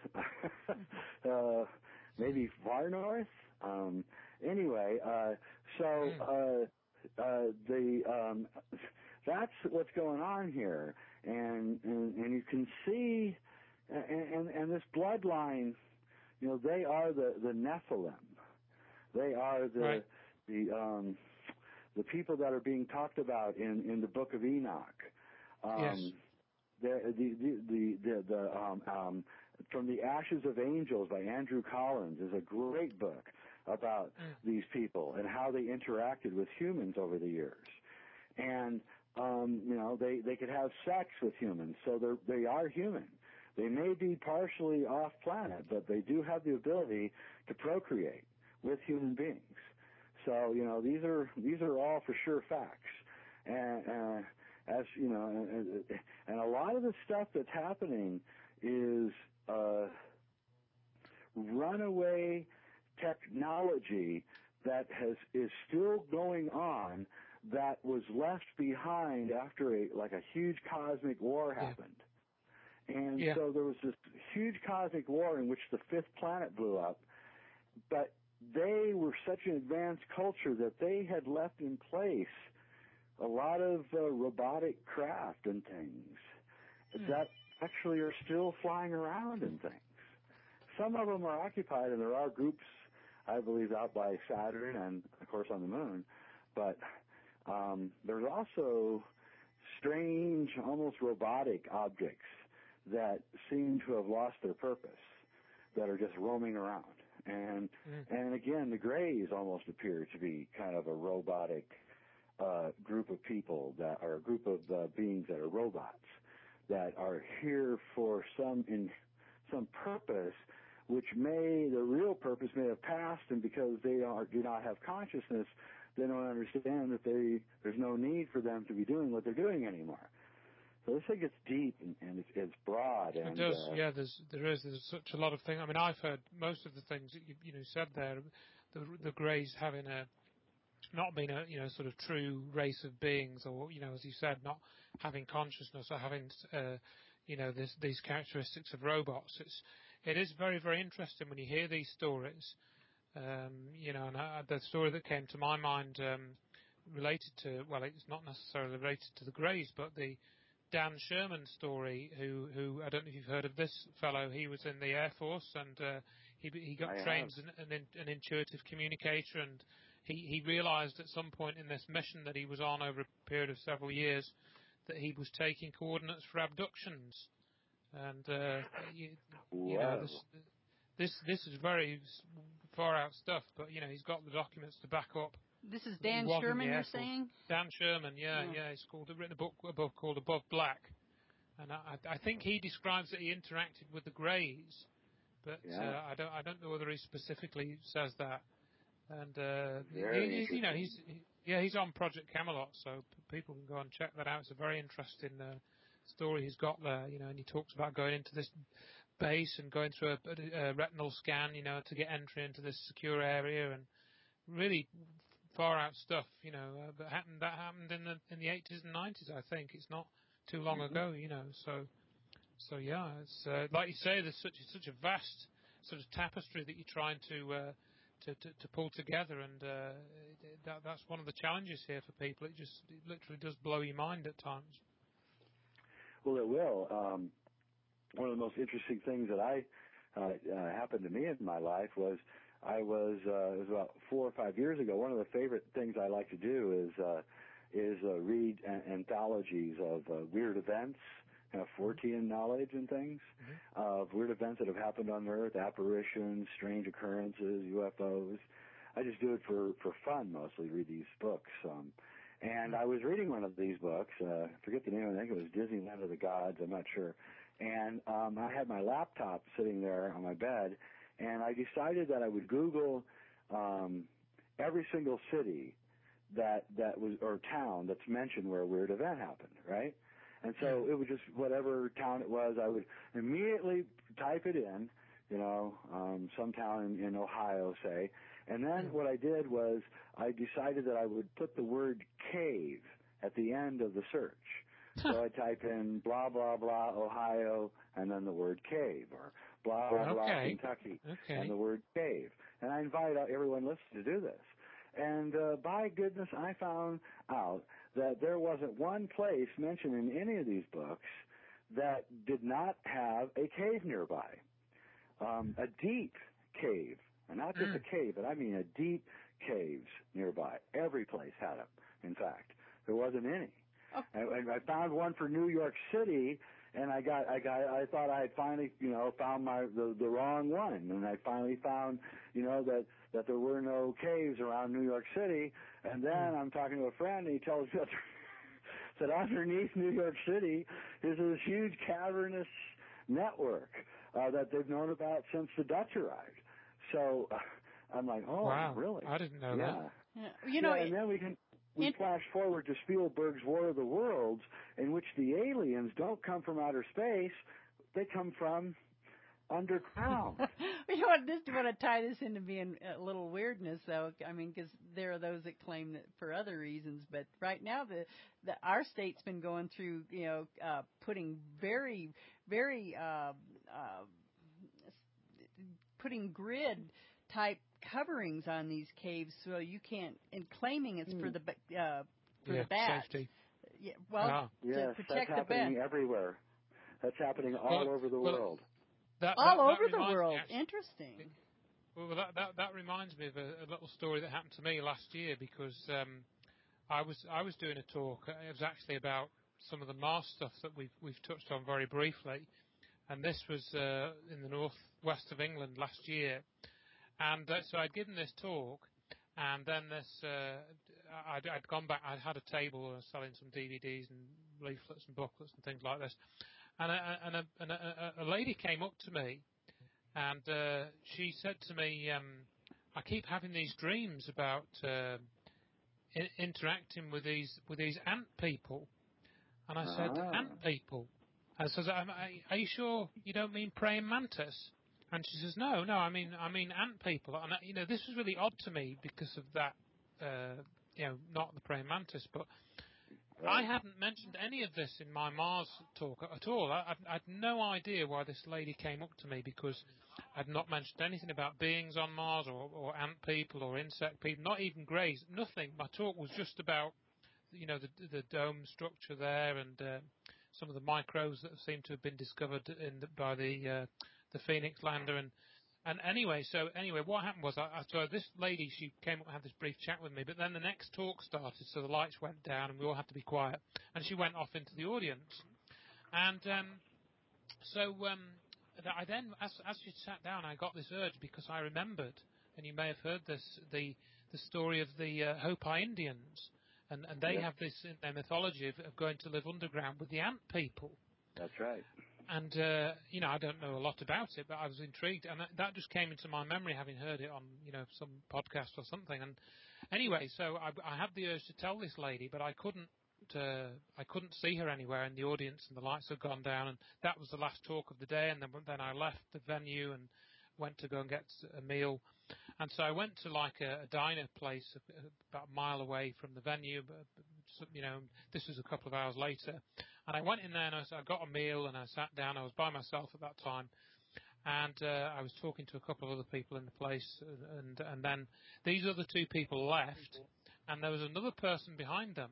uh, maybe far north. Um, anyway, uh, so. Uh, Uh, the um, that's what's going on here, and and, and you can see, and, and and this bloodline, you know, they are the the Nephilim, they are the right. the um, the people that are being talked about in, in the Book of Enoch. Um, yes. The the the the, the, the um, um, From the Ashes of Angels by Andrew Collins is a great book about mm. these people and how they interacted with humans over the years. And, um, you know, they, they could have sex with humans, so they're, they are human. They may be partially off-planet, but they do have the ability to procreate with human beings. So, you know, these are these are all for sure facts. And, uh, as, you know, and, and a lot of the stuff that's happening is uh, runaway technology that has is still going on, that was left behind after a like a huge cosmic war happened. Yeah. And yeah. so there was this huge cosmic war in which the fifth planet blew up, but they were such an advanced culture that they had left in place a lot of uh, robotic craft and things hmm. that actually are still flying around and things. Some of them are occupied, and there are groups, I believe, out by Saturn and, of course, on the moon. But um, there's also strange, almost robotic objects that seem to have lost their purpose, that are just roaming around. And mm. and again, the Greys almost appear to be kind of a robotic uh, group of people that are a group of uh, beings that are robots that are here for some in some purpose, which may, the real purpose may have passed, and because they are, do not have consciousness, they don't understand that they there's no need for them to be doing what they're doing anymore. So this thing gets deep and, and it's, it's broad. And, it does, uh, yeah. There's there is there's such a lot of things. I mean, I've heard most of the things that you, you know said there. The the Greys having a not being a you know sort of true race of beings, or you know as you said, not having consciousness or having uh, you know this, these characteristics of robots. It's it is very very interesting when you hear these stories. Um, you know, and I, the story that came to my mind um, related to well, it's not necessarily related to the Greys, but the Dan Sherman story, who, who I don't know if you've heard of this fellow. He was in the Air Force, and uh, he he got I trained as an, an, an intuitive communicator, and he, he realized at some point in this mission that he was on over a period of several years that he was taking coordinates for abductions, and uh, you, you know this this this is very far out stuff, but you know he's got the documents to back up. This is Dan Sherman, you're saying? Dan Sherman, yeah, yeah. yeah he's called, written a book, a book called Above Black. And I, I think he describes that he interacted with the Greys, but yeah. uh, I don't I don't know whether he specifically says that. And uh, very he, he's, you know, he's he, yeah, he's on Project Camelot, so people can go and check that out. It's a very interesting uh, story he's got there, you know, and he talks about going into this base and going through a, a, a retinal scan, you know, to get entry into this secure area, and really far out stuff, you know, uh, that happened. That happened in the in the eighties and nineties. I think it's not too long mm-hmm. ago, you know. So So yeah, it's uh, like you say, there's such such a vast sort of tapestry that you're trying to uh, to, to to pull together, and uh, that that's one of the challenges here for people. It just it literally does blow your mind at times. Well, it will. Um, one of the most interesting things that I uh, uh, happened to me in my life was I was uh, it was about four or five years ago. One of the favorite things I like to do is uh, is uh, read an- anthologies of uh, weird events, kind of Fortean knowledge and things, mm-hmm. of weird events that have happened on Earth, apparitions, strange occurrences, U F Os. I just do it for, for fun mostly, read these books. Um, and I was reading one of these books, uh, I forget the name, I think it was Disneyland of the Gods, I'm not sure. And um, I had my laptop sitting there on my bed, and I decided that I would Google um, every single city that that was or town that's mentioned where a weird event happened, right? And so it would just, whatever town it was, I would immediately type it in, you know, um, some town in, in Ohio, say. And then what I did was I decided that I would put the word cave at the end of the search. So I type in blah, blah, blah, Ohio, and then the word cave, or blah, blah, blah, okay. Kentucky, okay. and the word cave. And I invite everyone listening to do this. And uh, by goodness, I found out that there wasn't one place mentioned in any of these books that did not have a cave nearby, um, a deep cave, and not just mm. a cave, but I mean a deep caves nearby. Every place had them. In fact, there wasn't any. Oh. And I found one for New York City, and I got, I got, I thought I had finally, you know, found my the, the wrong one, and I finally found, you know, that that there were no caves around New York City. And then mm. I'm talking to a friend, and he tells me that, that underneath New York City is this huge cavernous network uh, that they've known about since the Dutch arrived. So uh, I'm like, oh, wow. really? I didn't know yeah. that. Yeah. You know, yeah, and then we can. We flash forward to Spielberg's War of the Worlds, in which the aliens don't come from outer space; they come from underground. You know what? This want to tie this into being a little weirdness, though. I mean, because there are those that claim that for other reasons, but right now, the, the our state's been going through, you know, uh, putting very, very, uh, uh, putting grid type coverings on these caves, so you can't, and claiming it's mm. for the uh, for yeah, the bats. Safety. Yeah, well, ah. to yes, protect that's the happening bat. everywhere. That's happening all well, over the well, world. That, that, all that over the world. Me, Interesting. Well, that, that that reminds me of a, a little story that happened to me last year, because um, I was I was doing a talk. It was actually about some of the Mars stuff that we've we've touched on very briefly, and this was uh, in the northwest of England last year. And uh, so I'd given this talk, and then this, uh, I'd, I'd gone back, I'd had a table selling some D V Ds and leaflets and booklets and things like this. And a, and a, and a, a lady came up to me, and uh, she said to me, um, I keep having these dreams about uh, I- interacting with these with these ant people. And I said, ah. ant people? And I said, are you sure you don't mean praying mantis? And she says, no, no, I mean, I mean ant people. And, you know, this was really odd to me because of that, uh, you know, not the praying mantis, but I hadn't mentioned any of this in my Mars talk at all. I, I'd, I'd no idea why this lady came up to me, because I'd not mentioned anything about beings on Mars or, or ant people or insect people, not even greys, nothing. My talk was just about, you know, the, the dome structure there and uh, some of the microbes that seem to have been discovered in the, by the uh, the Phoenix lander. And and anyway, so anyway, what happened was, I, I, so this lady, she came up and had this brief chat with me, but then the next talk started, so the lights went down and we all had to be quiet, and she went off into the audience. And um, so um, I then, as, as she sat down, I got this urge, because I remembered, and you may have heard this, the the story of the uh, Hopi Indians, and, and they yep. have this in their mythology of, of going to live underground with the ant people. That's right. And, uh, you know, I don't know a lot about it, but I was intrigued. And that, that just came into my memory, having heard it on, you know, some podcast or something. And anyway, so I, I had the urge to tell this lady, but I couldn't, uh, I couldn't see her anywhere in the audience, and the lights had gone down. And that was the last talk of the day. And then, then I left the venue and went to go and get a meal. And so I went to like a, a diner place about a mile away from the venue, but, you know, this was a couple of hours later. And I went in there and I, was, I got a meal and I sat down. I was by myself at that time. And uh, I was talking to a couple of other people in the place, and and then these other two people left, and there was another person behind them,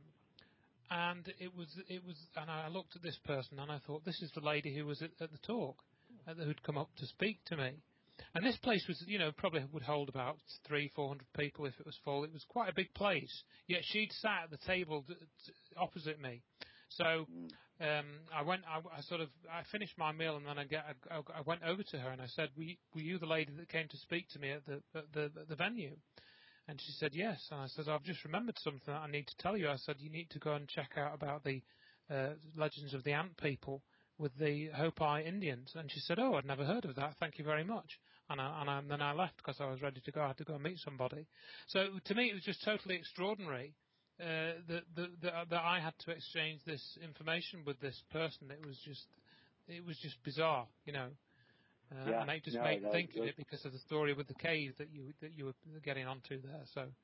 and it was it was, and I looked at this person and I thought, this is the lady who was at, at the talk, uh, who'd come up to speak to me, and this place was, you know, probably would hold about three, four hundred people if it was full. It was quite a big place. Yet she'd sat at the table d- d- opposite me. So um, I went. I, I sort of. I finished my meal and then I, get, I, I went over to her and I said, "Were you, were you the lady that came to speak to me at the, at the at the venue?" And she said, "Yes." And I said, "I've just remembered something that I need to tell you." I said, "You need to go and check out about the uh, legends of the Ant People with the Hopi Indians." And she said, "Oh, I'd never heard of that. Thank you very much." And, I, and, I, and then I left because I was ready to go. I had to go and meet somebody. So to me, it was just totally extraordinary. Uh, that, that, that, that I had to exchange this information with this person. It was just, it was just bizarre, you know. Uh, yeah, and it just no, made me no, think of it, it because of the story with the cave that you that you were getting onto there. So,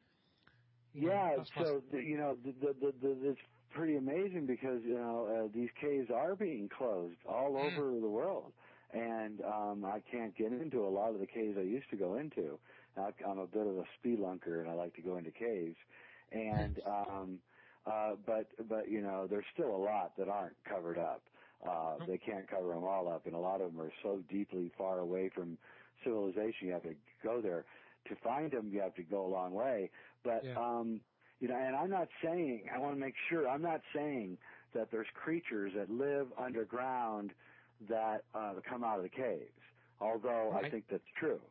yeah, know, so the, you know, the, the, the, the, it's pretty amazing because you know uh, these caves are being closed all mm. over the world, and um, I can't get into a lot of the caves I used to go into. I, I'm a bit of a spelunker, and I like to go into caves. And um uh but but you know there's still a lot that aren't covered up. Uh they can't cover them all up, and a lot of them are so deeply far away from civilization you have to go there to find them. You have to go a long way. But yeah. um you know, and I'm not saying, I want to make sure, I'm not saying that there's creatures that live underground that uh come out of the caves, although right. I think that's true.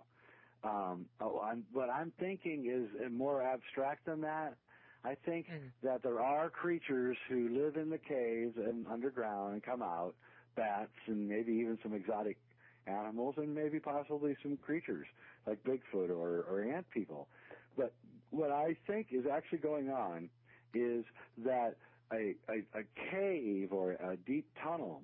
Um, oh, I'm, what I'm thinking is more abstract than that. I think mm. that there are creatures who live in the caves and underground and come out, bats and maybe even some exotic animals and maybe possibly some creatures like Bigfoot or, or ant people. But what I think is actually going on is that a, a, a cave or a deep tunnel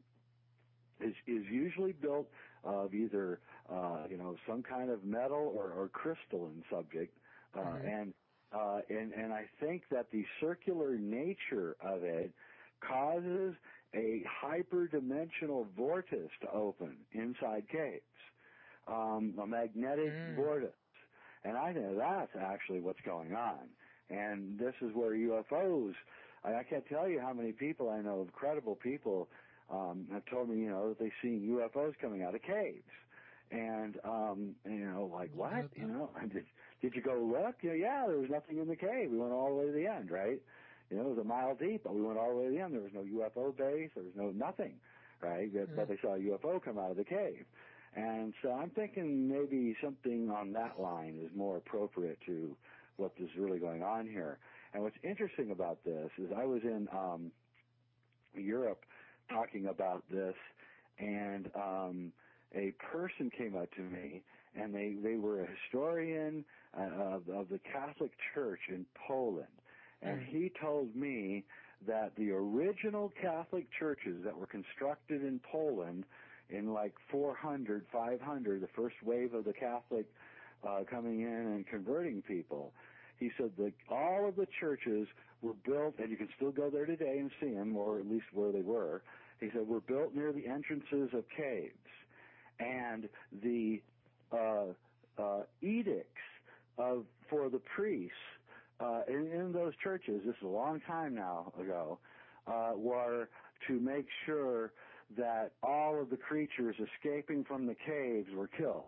is, is usually built of either uh, you know some kind of metal or, or crystalline subject, uh, mm-hmm. and uh, and and I think that the circular nature of it causes a hyperdimensional vortex to open inside caves, um, a magnetic mm. vortex, and I think that's actually what's going on. And this is where U F Os. I, I can't tell you how many people I know, credible people, um, have told me, you know, that they've seen U F Os coming out of caves. And, um, and, you know, like, what? You know, did, did you go look? Yeah, yeah, there was nothing in the cave. We went all the way to the end, right? You know, it was a mile deep, but we went all the way to the end. There was no U F O base. There was no nothing, right? But, mm. but they saw a U F O come out of the cave. And so I'm thinking maybe something on that line is more appropriate to what is really going on here. And what's interesting about this is I was in um, Europe talking about this, and um, a person came up to me, and they, they were a historian uh, of, of the Catholic Church in Poland. And mm. he told me that the original Catholic churches that were constructed in Poland in like four hundred, five hundred, the first wave of the Catholic uh, coming in and converting people, he said that all of the churches were built, and you can still go there today and see them, or at least where they were. He said, were built near the entrances of caves. And the uh, uh, edicts of for the priests uh, in, in those churches, this is a long time now ago, uh, were to make sure that all of the creatures escaping from the caves were killed.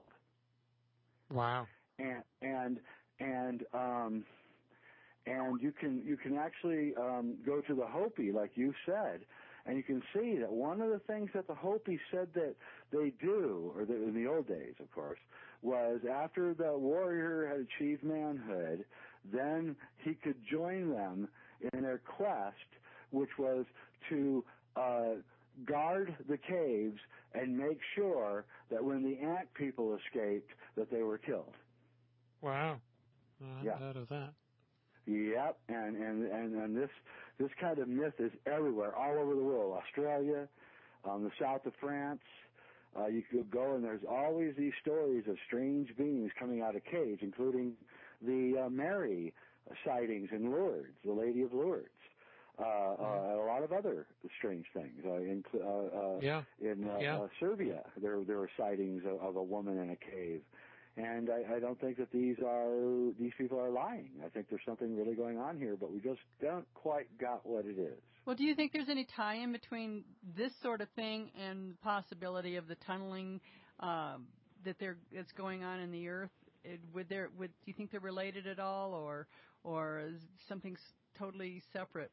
Wow. And and and um, and you can you can actually um, go to the Hopi, like you said, and you can see that one of the things that the Hopi said that they do, or that in the old days, of course, was after the warrior had achieved manhood, then he could join them in their quest, which was to uh, guard the caves and make sure that when the ant people escaped, that they were killed. Wow. I hadn't yeah. heard of that. Yep, and, and, and, and this this kind of myth is everywhere, all over the world. Australia, um, the south of France, uh, you could go and there's always these stories of strange beings coming out of caves, including the uh, Mary sightings in Lourdes, the Lady of Lourdes. uh, uh, a lot of other strange things. Uh, in uh, uh, yeah. in uh, yeah. uh, Serbia, there there were sightings of, of a woman in a cave. And I, I don't think that these are these people are lying. I think there's something really going on here, but we just don't quite got what it is. Well, do you think there's any tie-in between this sort of thing and the possibility of the tunneling um, that there that's going on in the Earth? It, would there would do you think they're related at all, or or is something totally separate?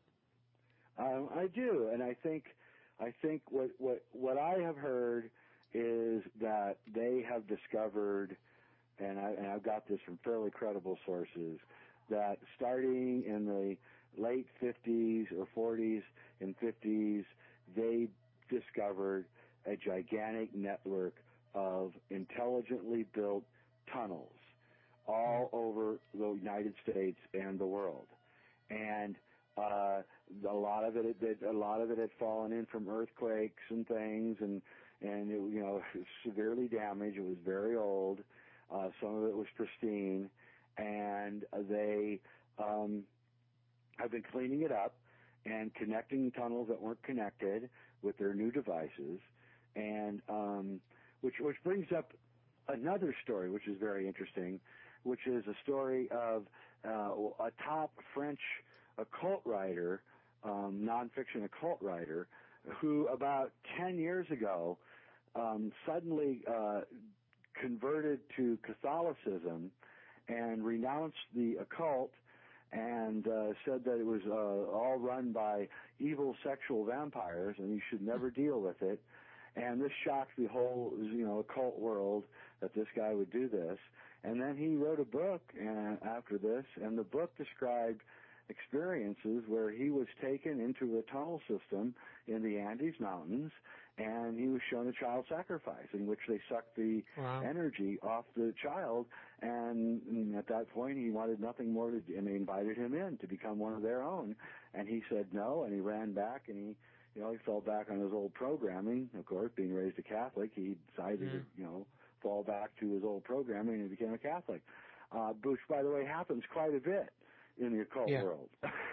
Um, I do, and I think I think what what what I have heard is that they have discovered, and, I, and I've got this from fairly credible sources, that starting in the late fifties or forties and fifties, they discovered a gigantic network of intelligently built tunnels all over the United States and the world. And uh, a lot of it, it, a lot of it had fallen in from earthquakes and things, and and it, you know, severely damaged. It was very old. Uh, some of it was pristine, and they um, have been cleaning it up and connecting tunnels that weren't connected with their new devices, and um, which which brings up another story, which is very interesting, which is a story of uh, a top French occult writer, um, nonfiction occult writer, who about ten years ago um, suddenly uh, converted to Catholicism and renounced the occult and uh, said that it was uh, all run by evil sexual vampires and you should never deal with it. And this shocked the whole, you know, occult world that this guy would do this. And then he wrote a book uh, after this, and the book described experiences where he was taken into a tunnel system in the Andes Mountains, and he was shown a child sacrifice in which they sucked the wow. energy off the child, and, and at that point he wanted nothing more to do, and they invited him in to become one of their own, and he said no, and he ran back, and he, you know, he fell back on his old programming. Of course, being raised a Catholic, he decided mm. to, you know, fall back to his old programming, and he became a Catholic, uh, which, by the way, happens quite a bit in the occult yeah. world.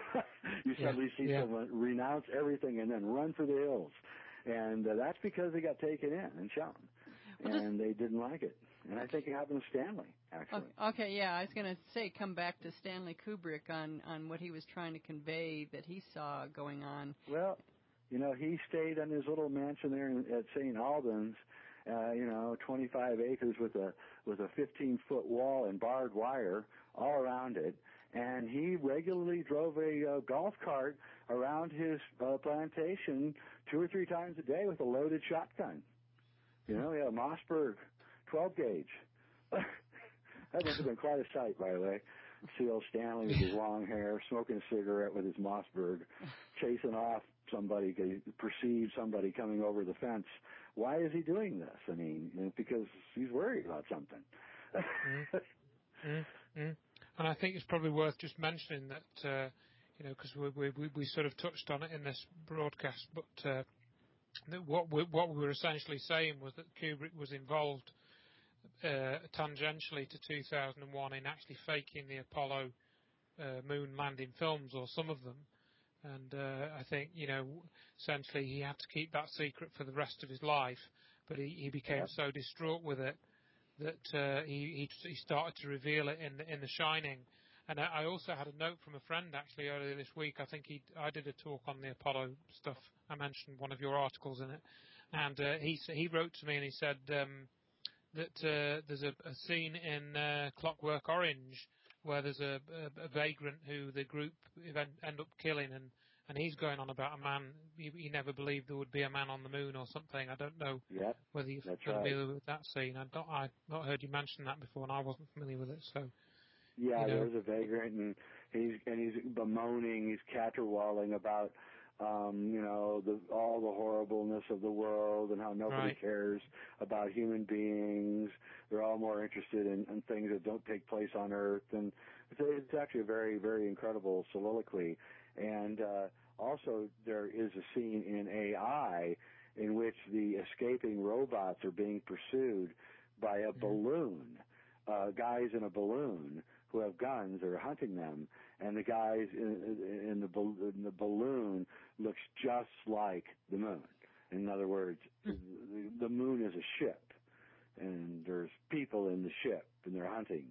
You suddenly yeah. see yeah. someone renounce everything and then run for the hills. And uh, that's because they got taken in and shown. Well, and they didn't like it. And I think it happened to Stanley, actually. Okay, yeah, I was going to say come back to Stanley Kubrick on, on what he was trying to convey that he saw going on. Well, you know, he stayed in his little mansion there in, at Saint Albans, uh, you know, twenty-five acres with a with a fifteen-foot wall and barbed wire all around it. And he regularly drove a uh, golf cart around his uh, plantation two or three times a day with a loaded shotgun. You know, he had a Mossberg twelve gauge. That must have been quite a sight, by the way. See old Stanley with his long hair, smoking a cigarette with his Mossberg, chasing off somebody, he perceived somebody coming over the fence. Why is he doing this? I mean, because he's worried about something. mm. Mm. Mm. And I think it's probably worth just mentioning that, uh, you know, because we, we we sort of touched on it in this broadcast, but uh, that what we, what we were essentially saying was that Kubrick was involved uh, tangentially to two thousand one in actually faking the Apollo uh, moon landing films, or some of them. And uh, I think, you know, essentially he had to keep that secret for the rest of his life, but he, he became Yep. so distraught with it that uh, he, he he started to reveal it in in The Shining. And I, I also had a note from a friend actually earlier this week. I think he I did a talk on the Apollo stuff. I mentioned one of your articles in it, and uh, he he wrote to me and he said um, that uh, there's a, a scene in uh, Clockwork Orange where there's a, a, a vagrant who the group event, end up killing, and, and he's going on about a man. He, he never believed there would be a man on the moon or something. I don't know Yep, whether you're that's familiar right. with that scene. I've not, I've not heard you mention that before, and I wasn't familiar with it. So, yeah, you know. there's a vagrant, and he's and he's bemoaning, he's caterwauling about, um, you know, the all the horribleness of the world and how nobody Right. cares about human beings. They're all more interested in, in things that don't take place on Earth, and it's, it's actually a very, very incredible soliloquy. And uh, also, there is a scene in A I in which the escaping robots are being pursued by a Mm-hmm. balloon, uh, guys in a balloon who have guns are hunting them, and the guys in, in, the, in the balloon looks just like the moon. In other words, the, the moon is a ship, and there's people in the ship, and they're hunting.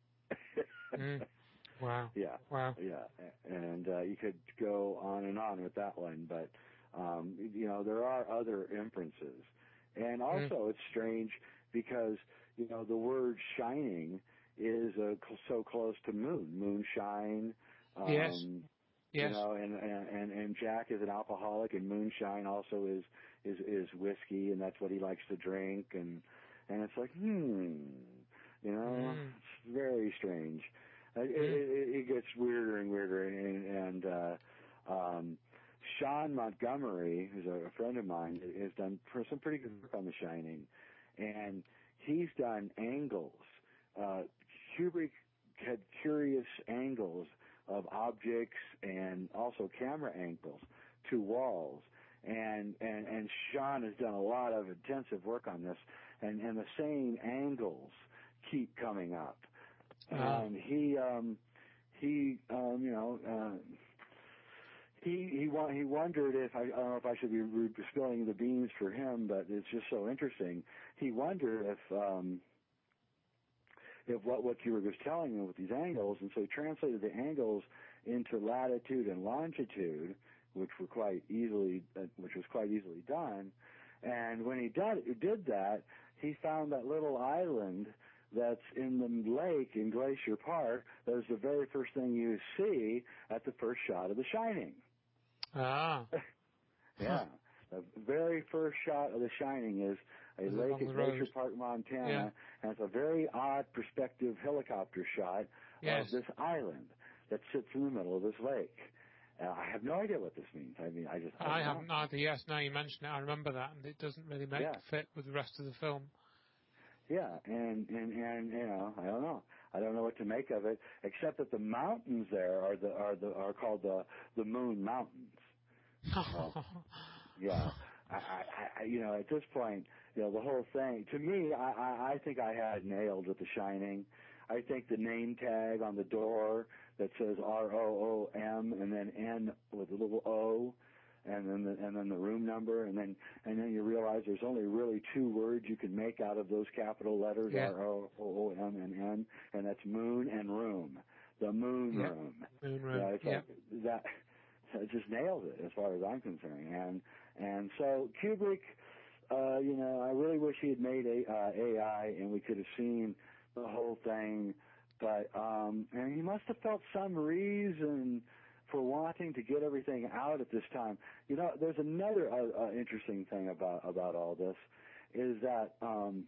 mm. Wow. Yeah. Wow. Yeah. And uh, you could go on and on with that one, but um, you know, there are other inferences. And also mm. it's strange because, you know, the word shining is uh, so close to moon, moonshine. Um, yes. Yes. You know, and, and, and Jack is an alcoholic, and moonshine also is, is, is whiskey, and that's what he likes to drink. And, and it's like, hmm, you know, mm. it's very strange. It, mm. it, it gets weirder and weirder, and, and uh, um, Sean Montgomery, who's a friend of mine, has done some pretty good work on The Shining, and he's done angles. Uh, Kubrick had curious angles of objects and also camera angles to walls, and and and Sean has done a lot of intensive work on this, and and the same angles keep coming up. Uh-huh. And he, um, he, um, you know, uh, he he wa- he wondered if I, I don't know if I should be re- spilling the beans for him, but it's just so interesting. He wondered if um, if what what Kubrick was telling him with these angles, and so he translated the angles into latitude and longitude, which were quite easily, uh, which was quite easily done. And when he did did that, he found that little island that's in the lake in Glacier Park. That was the very first thing you see at the first shot of The Shining. Ah. Yeah. The very first shot of The Shining is a Is lake at Glacier road. Park, Montana, Yeah. and it's a very odd perspective helicopter shot yes. of this island that sits in the middle of this lake. Uh, I have no idea what this means. I mean, I just I, I haven't either. Yes, now you mention it, I remember that, and it doesn't really make Yeah. fit with the rest of the film. Yeah, and, and and you know, I don't know. I don't know what to make of it, except that the mountains there are the are the are called the the Moon Mountains. Well, yeah, I, I, I you know at this point, you know, the whole thing to me, I, I I think I had it nailed with The Shining. I think the name tag on the door that says R O O M and then N with a little O. And then the, and then the room number, and then and then you realize there's only really two words you can make out of those capital letters, yeah. R O O M and N, and that's moon and room, the moon yeah. room. Moon room. Yeah, it's yeah. like that. It just nailed it as far as I'm concerned. And and so Kubrick, uh, you know, I really wish he had made a, uh, A I and we could have seen the whole thing, but um, and he must have felt some reason for wanting to get everything out at this time. You know, there's another uh, uh, interesting thing about about all this, is that um,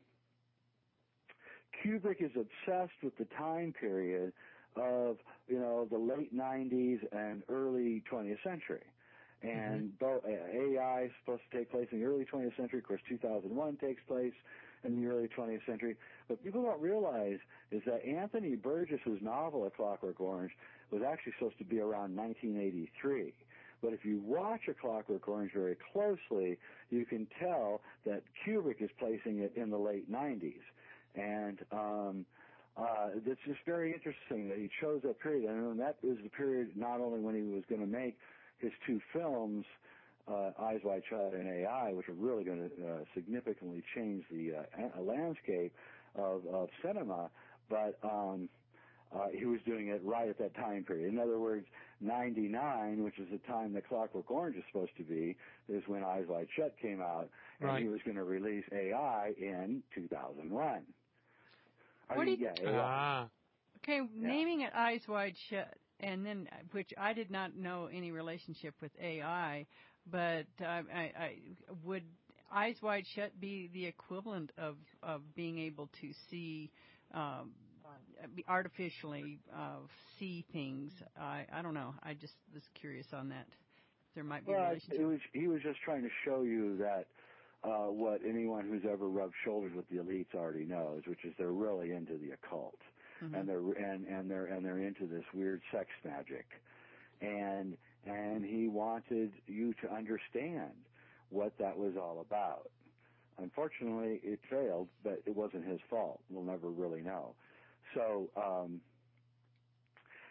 Kubrick is obsessed with the time period of, you know, the late nineties and early twentieth century. And mm-hmm. A I is supposed to take place in the early twentieth century. Of course, two thousand one takes place in the early twentieth century. What people don't realize is that Anthony Burgess's novel, A Clockwork Orange, was actually supposed to be around nineteen eighty-three. But if you watch A Clockwork Orange very closely, you can tell that Kubrick is placing it in the late nineties. And um, uh, it's just very interesting that he chose that period. And that is the period not only when he was going to make his two films, uh, Eyes Wide Shut and A I, which are really going to uh, significantly change the uh, landscape of, of cinema, but um, uh, he was doing it right at that time period. In other words, ninety-nine, which is the time that Clockwork Orange is supposed to be, is when Eyes Wide Shut came out, and right. he was going to release A I in two thousand one. I What mean, do you yeah, A I. Ah. Okay, Yeah. naming it Eyes Wide Shut, and then, which I did not know any relationship with A I, but uh, I, I would Eyes Wide Shut be the equivalent of, of being able to see, um, artificially uh, see things? I, I don't know. I just was curious on that. There might be well, a relationship. It was, he was just trying to show you that uh, what anyone who's ever rubbed shoulders with the elites already knows, which is they're really into the occult. Mm-hmm. And they're and, and they're and they're into this weird sex magic, and and he wanted you to understand what that was all about. Unfortunately, it failed, but it wasn't his fault. We'll never really know. So, um,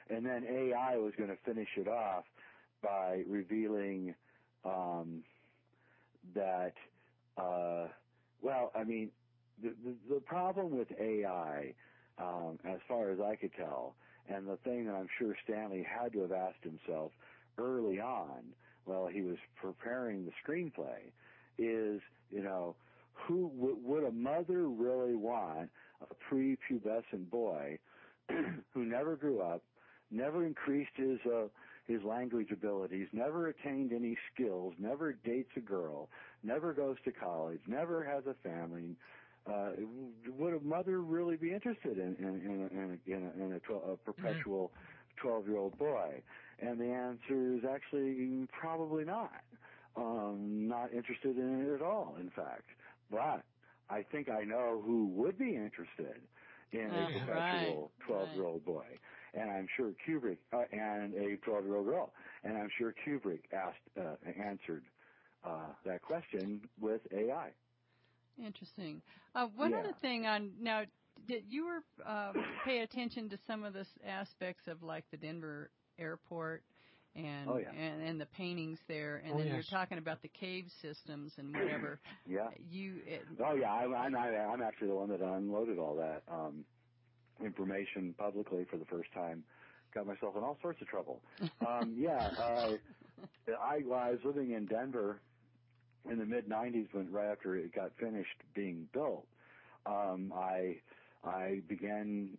and then A I was going to finish it off by revealing um, that, uh, well, I mean, the, the, the problem with A I, um, as far as I could tell, and the thing that I'm sure Stanley had to have asked himself early on while he was preparing the screenplay is, you know, who w- would a mother really want a prepubescent boy who never grew up, never increased his uh, his language abilities, never attained any skills, never dates a girl, never goes to college, never has a family? Uh, would a mother really be interested in in in a, in a, in a, twelve, a perpetual twelve-year-old boy? And the answer is actually probably not. Um, not interested in it at all, in fact. But I think I know who would be interested in a oh, perpetual twelve-year-old right. boy. And I'm sure Kubrick, uh, and a twelve-year-old girl. And I'm sure Kubrick asked, uh, answered uh, that question with A I. Interesting. Uh, one yeah. other thing on now, did you were uh, pay attention to some of the aspects of like the Denver airport and oh, yeah. and, and the paintings there, and oh, then yes. you're talking about the cave systems and whatever. yeah. You. It, oh yeah, I, I'm I'm actually the one that unloaded all that um, information publicly for the first time. Got myself in all sorts of trouble. um, yeah, uh, I, well, I was living in Denver in the mid nineties, when right after it got finished being built. um, I I began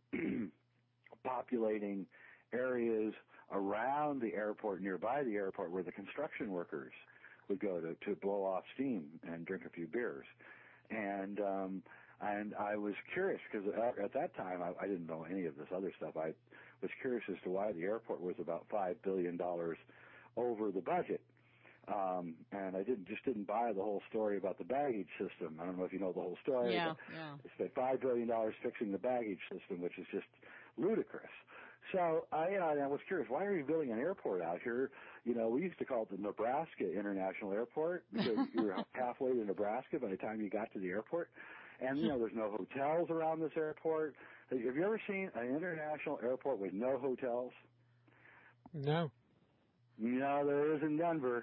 populating areas around the airport, nearby the airport, where the construction workers would go to, to blow off steam and drink a few beers. And um, and I was curious because at that time I, I didn't know any of this other stuff. I was curious as to why the airport was about five billion dollars over the budget. Um, and I didn't just didn't buy the whole story about the baggage system. I don't know if you know the whole story. Yeah, but yeah. They spent five billion dollars fixing the baggage system, which is just ludicrous. So I, you know, I was curious, why are you building an airport out here? You know, we used to call it the Nebraska International Airport because you were halfway to Nebraska by the time you got to the airport. And, you know, there's no hotels around this airport. Have you ever seen an international airport with no hotels? No. No, there is in Denver.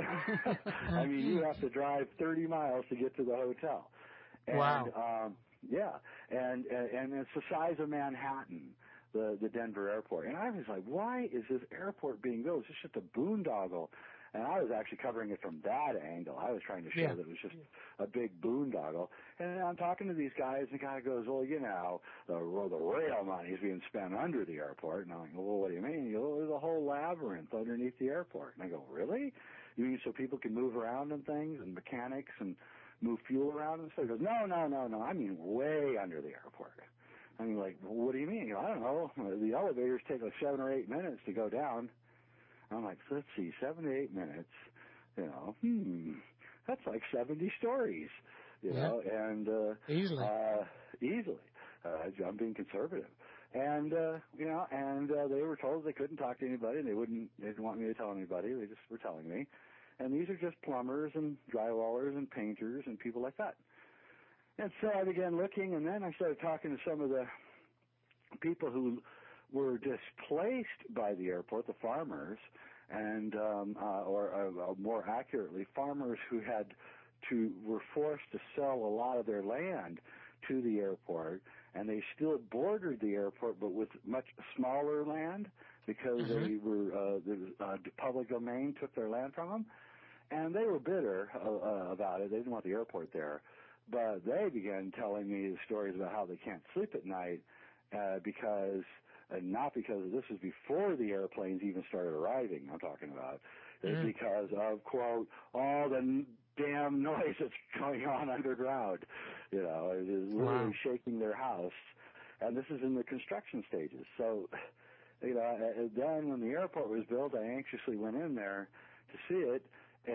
I mean, you have to drive thirty miles to get to the hotel. And, wow. Um, yeah, and, and and it's the size of Manhattan, the the Denver airport. And I was like, why is this airport being built? It's just a boondoggle. And I was actually covering it from that angle. I was trying to show yeah. that it was just a big boondoggle. And I'm talking to these guys, and the guy goes, well, you know, the, well, the rail money is being spent under the airport. And I'm like, well, what do you mean? You know, there's a whole labyrinth underneath the airport. And I go, really? You mean so people can move around and things and mechanics and move fuel around and stuff? He goes, no, no, no, no. I mean way under the airport. I'm like, well, what do you mean? He goes, I don't know. The elevators take like seven or eight minutes to go down. I'm like, let's see, seven to eight minutes, you know, hmm, that's like seventy stories, you yeah. know, and, uh, easily, uh, easily, uh, I'm being conservative. And, uh, you know, and, uh, they were told they couldn't talk to anybody, and they wouldn't, they didn't want me to tell anybody, they just were telling me. And these are just plumbers and drywallers and painters and people like that. And so I began looking, and then I started talking to some of the people who were displaced by the airport, the farmers, and um, uh, or uh, more accurately, farmers who had to were forced to sell a lot of their land to the airport, and they still bordered the airport, but with much smaller land because mm-hmm. they were uh, the uh, public domain took their land from them, and they were bitter uh, uh, about it. They didn't want the airport there, but they began telling me the stories about how they can't sleep at night uh, because. And not because this is before the airplanes even started arriving, I'm talking about. It's mm. because of, quote, all the damn noise that's going on underground. You know, it is literally wow. shaking their house. And this is in the construction stages. So, you know, then when the airport was built, I anxiously went in there to see it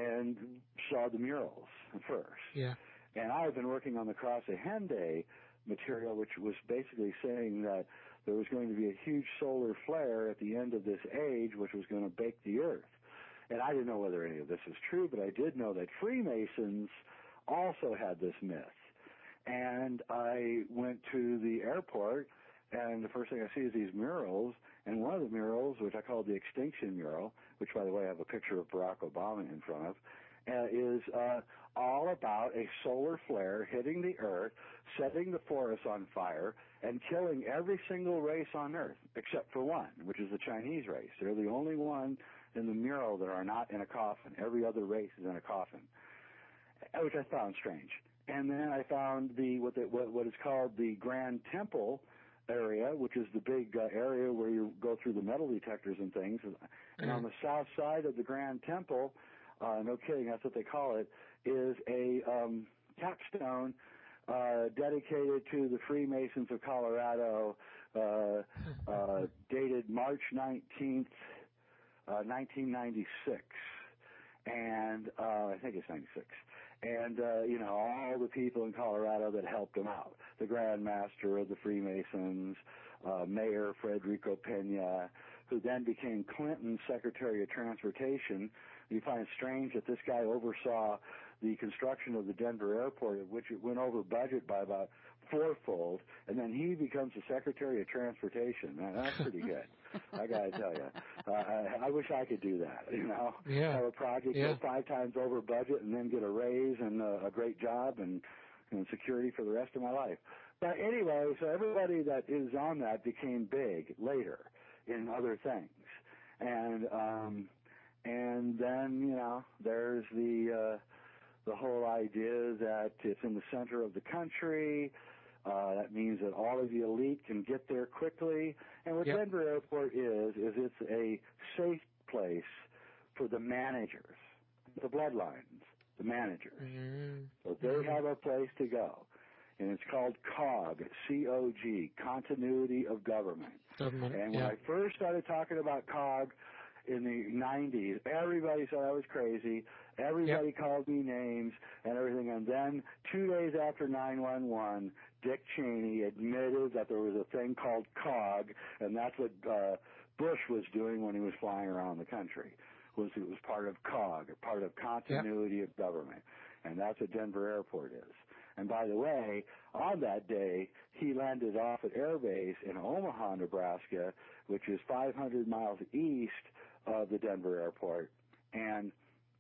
and saw the murals first. Yeah. And I had been working on the Cross of Henday material, which was basically saying that there was going to be a huge solar flare at the end of this age, which was going to bake the earth. And I didn't know whether any of this is true, but I did know that Freemasons also had this myth. And I went to the airport and the first thing I see is these murals, and one of the murals, which I call the Extinction Mural, which, by the way, I have a picture of Barack Obama in front of, uh, is uh, all about a solar flare hitting the Earth, setting the forests on fire, and killing every single race on Earth, except for one, which is the Chinese race. They're the only one in the mural that are not in a coffin. Every other race is in a coffin, which I found strange. And then I found the what, the, what, what is called the Grand Temple area, which is the big uh, area where you go through the metal detectors and things. And mm-hmm. on the south side of the Grand Temple, uh, no kidding, that's what they call it, is a um, capstone uh, dedicated to the Freemasons of Colorado, uh, uh, dated March nineteenth, uh, nineteen ninety-six. And uh, I think it's ninety-six. And, uh, you know, all the people in Colorado that helped him out. The Grand Master of the Freemasons, uh, Mayor Federico Pena, who then became Clinton's Secretary of Transportation. You find it strange that this guy oversaw the construction of the Denver airport, which it went over budget by about fourfold, and then he becomes the Secretary of Transportation. Man, that's pretty good. I got to tell you. Uh, I, I wish I could do that, you know. Yeah. Have a project yeah. go five times over budget and then get a raise and uh, a great job and, and security for the rest of my life. But anyway, so everybody that is on that became big later in other things. And um, and then, you know, there's the... Uh, the whole idea that it's in the center of the country. Uh, that means that all of the elite can get there quickly. And what yep. Denver Airport is, is it's a safe place for the managers, the bloodlines, the managers. Mm-hmm. So they mm-hmm. have a place to go. And it's called C O G, C O G, Continuity of Government. Government and when yeah. I first started talking about C O G, in the nineties, everybody said I was crazy. Everybody yep. called me names and everything. And then two days after nine one one, Dick Cheney admitted that there was a thing called C O G, and that's what uh, Bush was doing when he was flying around the country. Was it was part of C O G, part of continuity yep. of government, and that's what Denver Airport is. And by the way, on that day, he landed off at Air Base in Omaha, Nebraska, which is five hundred miles east of the Denver Airport. And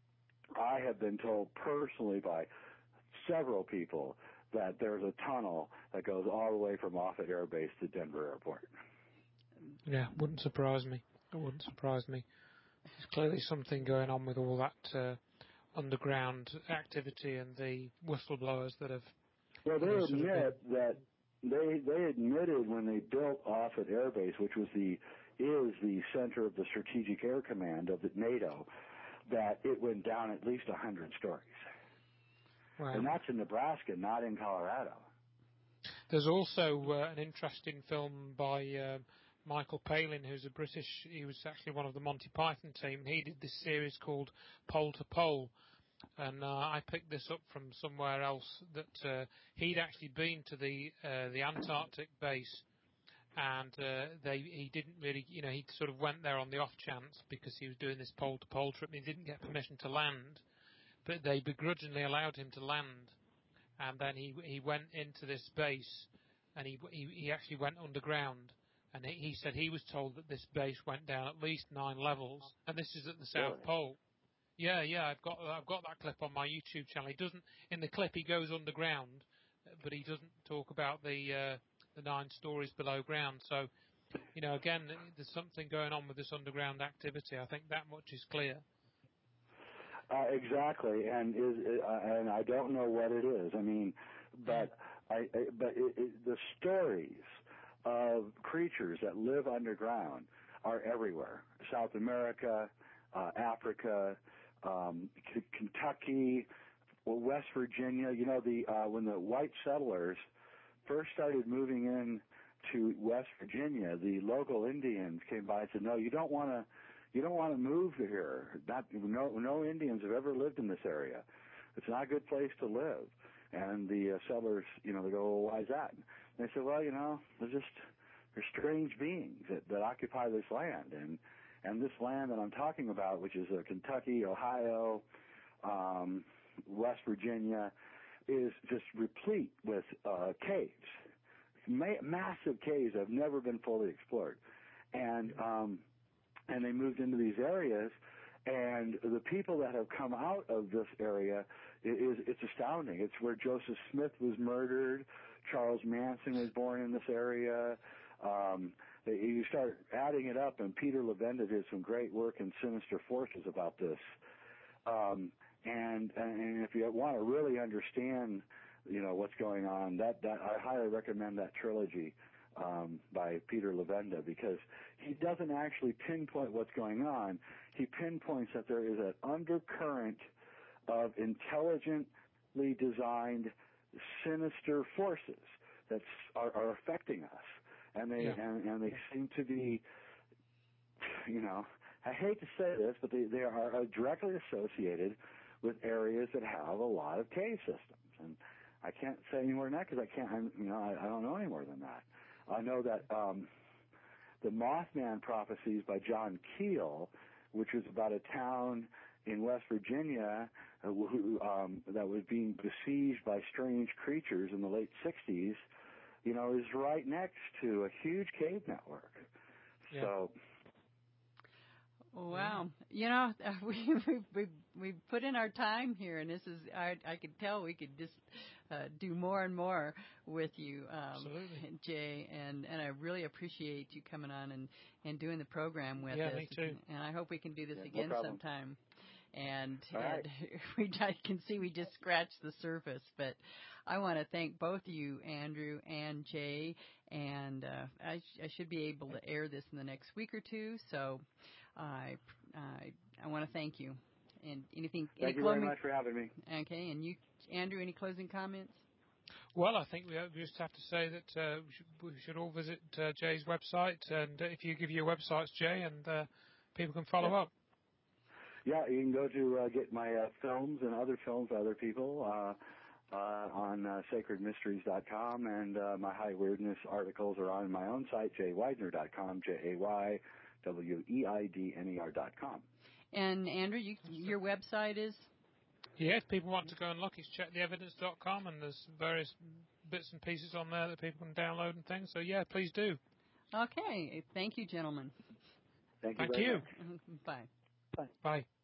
I have been told personally by several people that there's a tunnel that goes all the way from Offutt Air Base to Denver Airport. Yeah, wouldn't surprise me. It wouldn't surprise me. There's clearly something going on with all that uh, underground activity and the whistleblowers that have... Well, they admit that they they admitted when they built Offutt Air Base, which was the is the center of the Strategic Air Command of the NATO, that it went down at least one hundred stories. Wow. And that's in Nebraska, not in Colorado. There's also uh, an interesting film by uh, Michael Palin, who's a British, he was actually one of the Monty Python team. He did this series called Pole to Pole. And uh, I picked this up from somewhere else that uh, he'd actually been to the uh, the Antarctic base. And uh, they, he didn't really, you know, he sort of went there on the off chance because he was doing this pole-to-pole trip and he didn't get permission to land. But they begrudgingly allowed him to land. And then he he went into this base and he he, he actually went underground. And he, he said he was told that this base went down at least nine levels. And this is at the South really? Pole. Yeah, yeah, I've got I've got that clip on my YouTube channel. He doesn't, in the clip he goes underground, but he doesn't talk about the... Uh, the nine stories below ground. So, you know, again, there's something going on with this underground activity. I think that much is clear. Uh, exactly, and is uh, and I don't know what it is. I mean, but I, I but it, it, the stories of creatures that live underground are everywhere. South America, uh, Africa, um, K- Kentucky, well, West Virginia. You know, the uh, when the white settlers first started moving in to West Virginia, the local Indians came by and said, "No, you don't want to, you don't want to move here. Not, no, no Indians have ever lived in this area. It's not a good place to live." And the uh, settlers, you know, they go, "Well, why is that?" And they said, "Well, you know, they're just they're strange beings that, that occupy this land, and and this land that I'm talking about, which is uh, Kentucky, Ohio, um, West Virginia." Is just replete with uh, caves, ma- massive caves that have never been fully explored, and um, and they moved into these areas. And the people that have come out of this area is, it's astounding. It's where Joseph Smith was murdered. Charles Manson was born in this area. Um, you start adding it up, and Peter Levenda did some great work in Sinister Forces about this. Um, and, and if you want to really understand, you know, what's going on, that, that I highly recommend that trilogy um, by Peter Levenda, because he doesn't actually pinpoint what's going on. He pinpoints that there is an undercurrent of intelligently designed sinister forces that are, are affecting us, and they yeah. and, and they seem to be, you know, I hate to say this, but they, they are directly associated with areas that have a lot of cave systems, and I can't say any more than that because I can't, I'm, you know, I, I don't know any more than that. I know that um, the Mothman Prophecies by John Keel, which was about a town in West Virginia uh, who, um, that was being besieged by strange creatures in the late sixties, you know, is right next to a huge cave network. Yeah. So. Wow, you know, we we we we put in our time here, and this is I I could tell we could just uh, do more and more with you, um, Jay, and and I really appreciate you coming on and and doing the program with yeah, us. Me too. And I hope we can do this yeah, again no sometime. And, right. and we I can see we just scratched the surface, but I want to thank both you, Andrew and Jay, and uh, I, sh- I should be able to air this in the next week or two, so I I, I want to thank you. And anything? Thank any you closing, very much for having me. Okay, and you, Andrew, any closing comments? Well, I think we just have to say that uh, we, should, we should all visit uh, Jay's website, and uh, if you give your websites, Jay, and uh, people can follow yeah. up. Yeah, you can go to uh, get my uh, films and other films by other people uh, uh, on uh, sacred mysteries dot com, and uh, my high weirdness articles are on my own site, jay weidner dot com, J A Y W E I D N E R dot com. And Andrew, you, your website is? Yeah, if people want to go and look, it's check the evidence dot com, and there's various bits and pieces on there that people can download and things. So yeah, please do. Okay, thank you, gentlemen. Thank you. Thank very you. Much. Bye. Bye. Bye.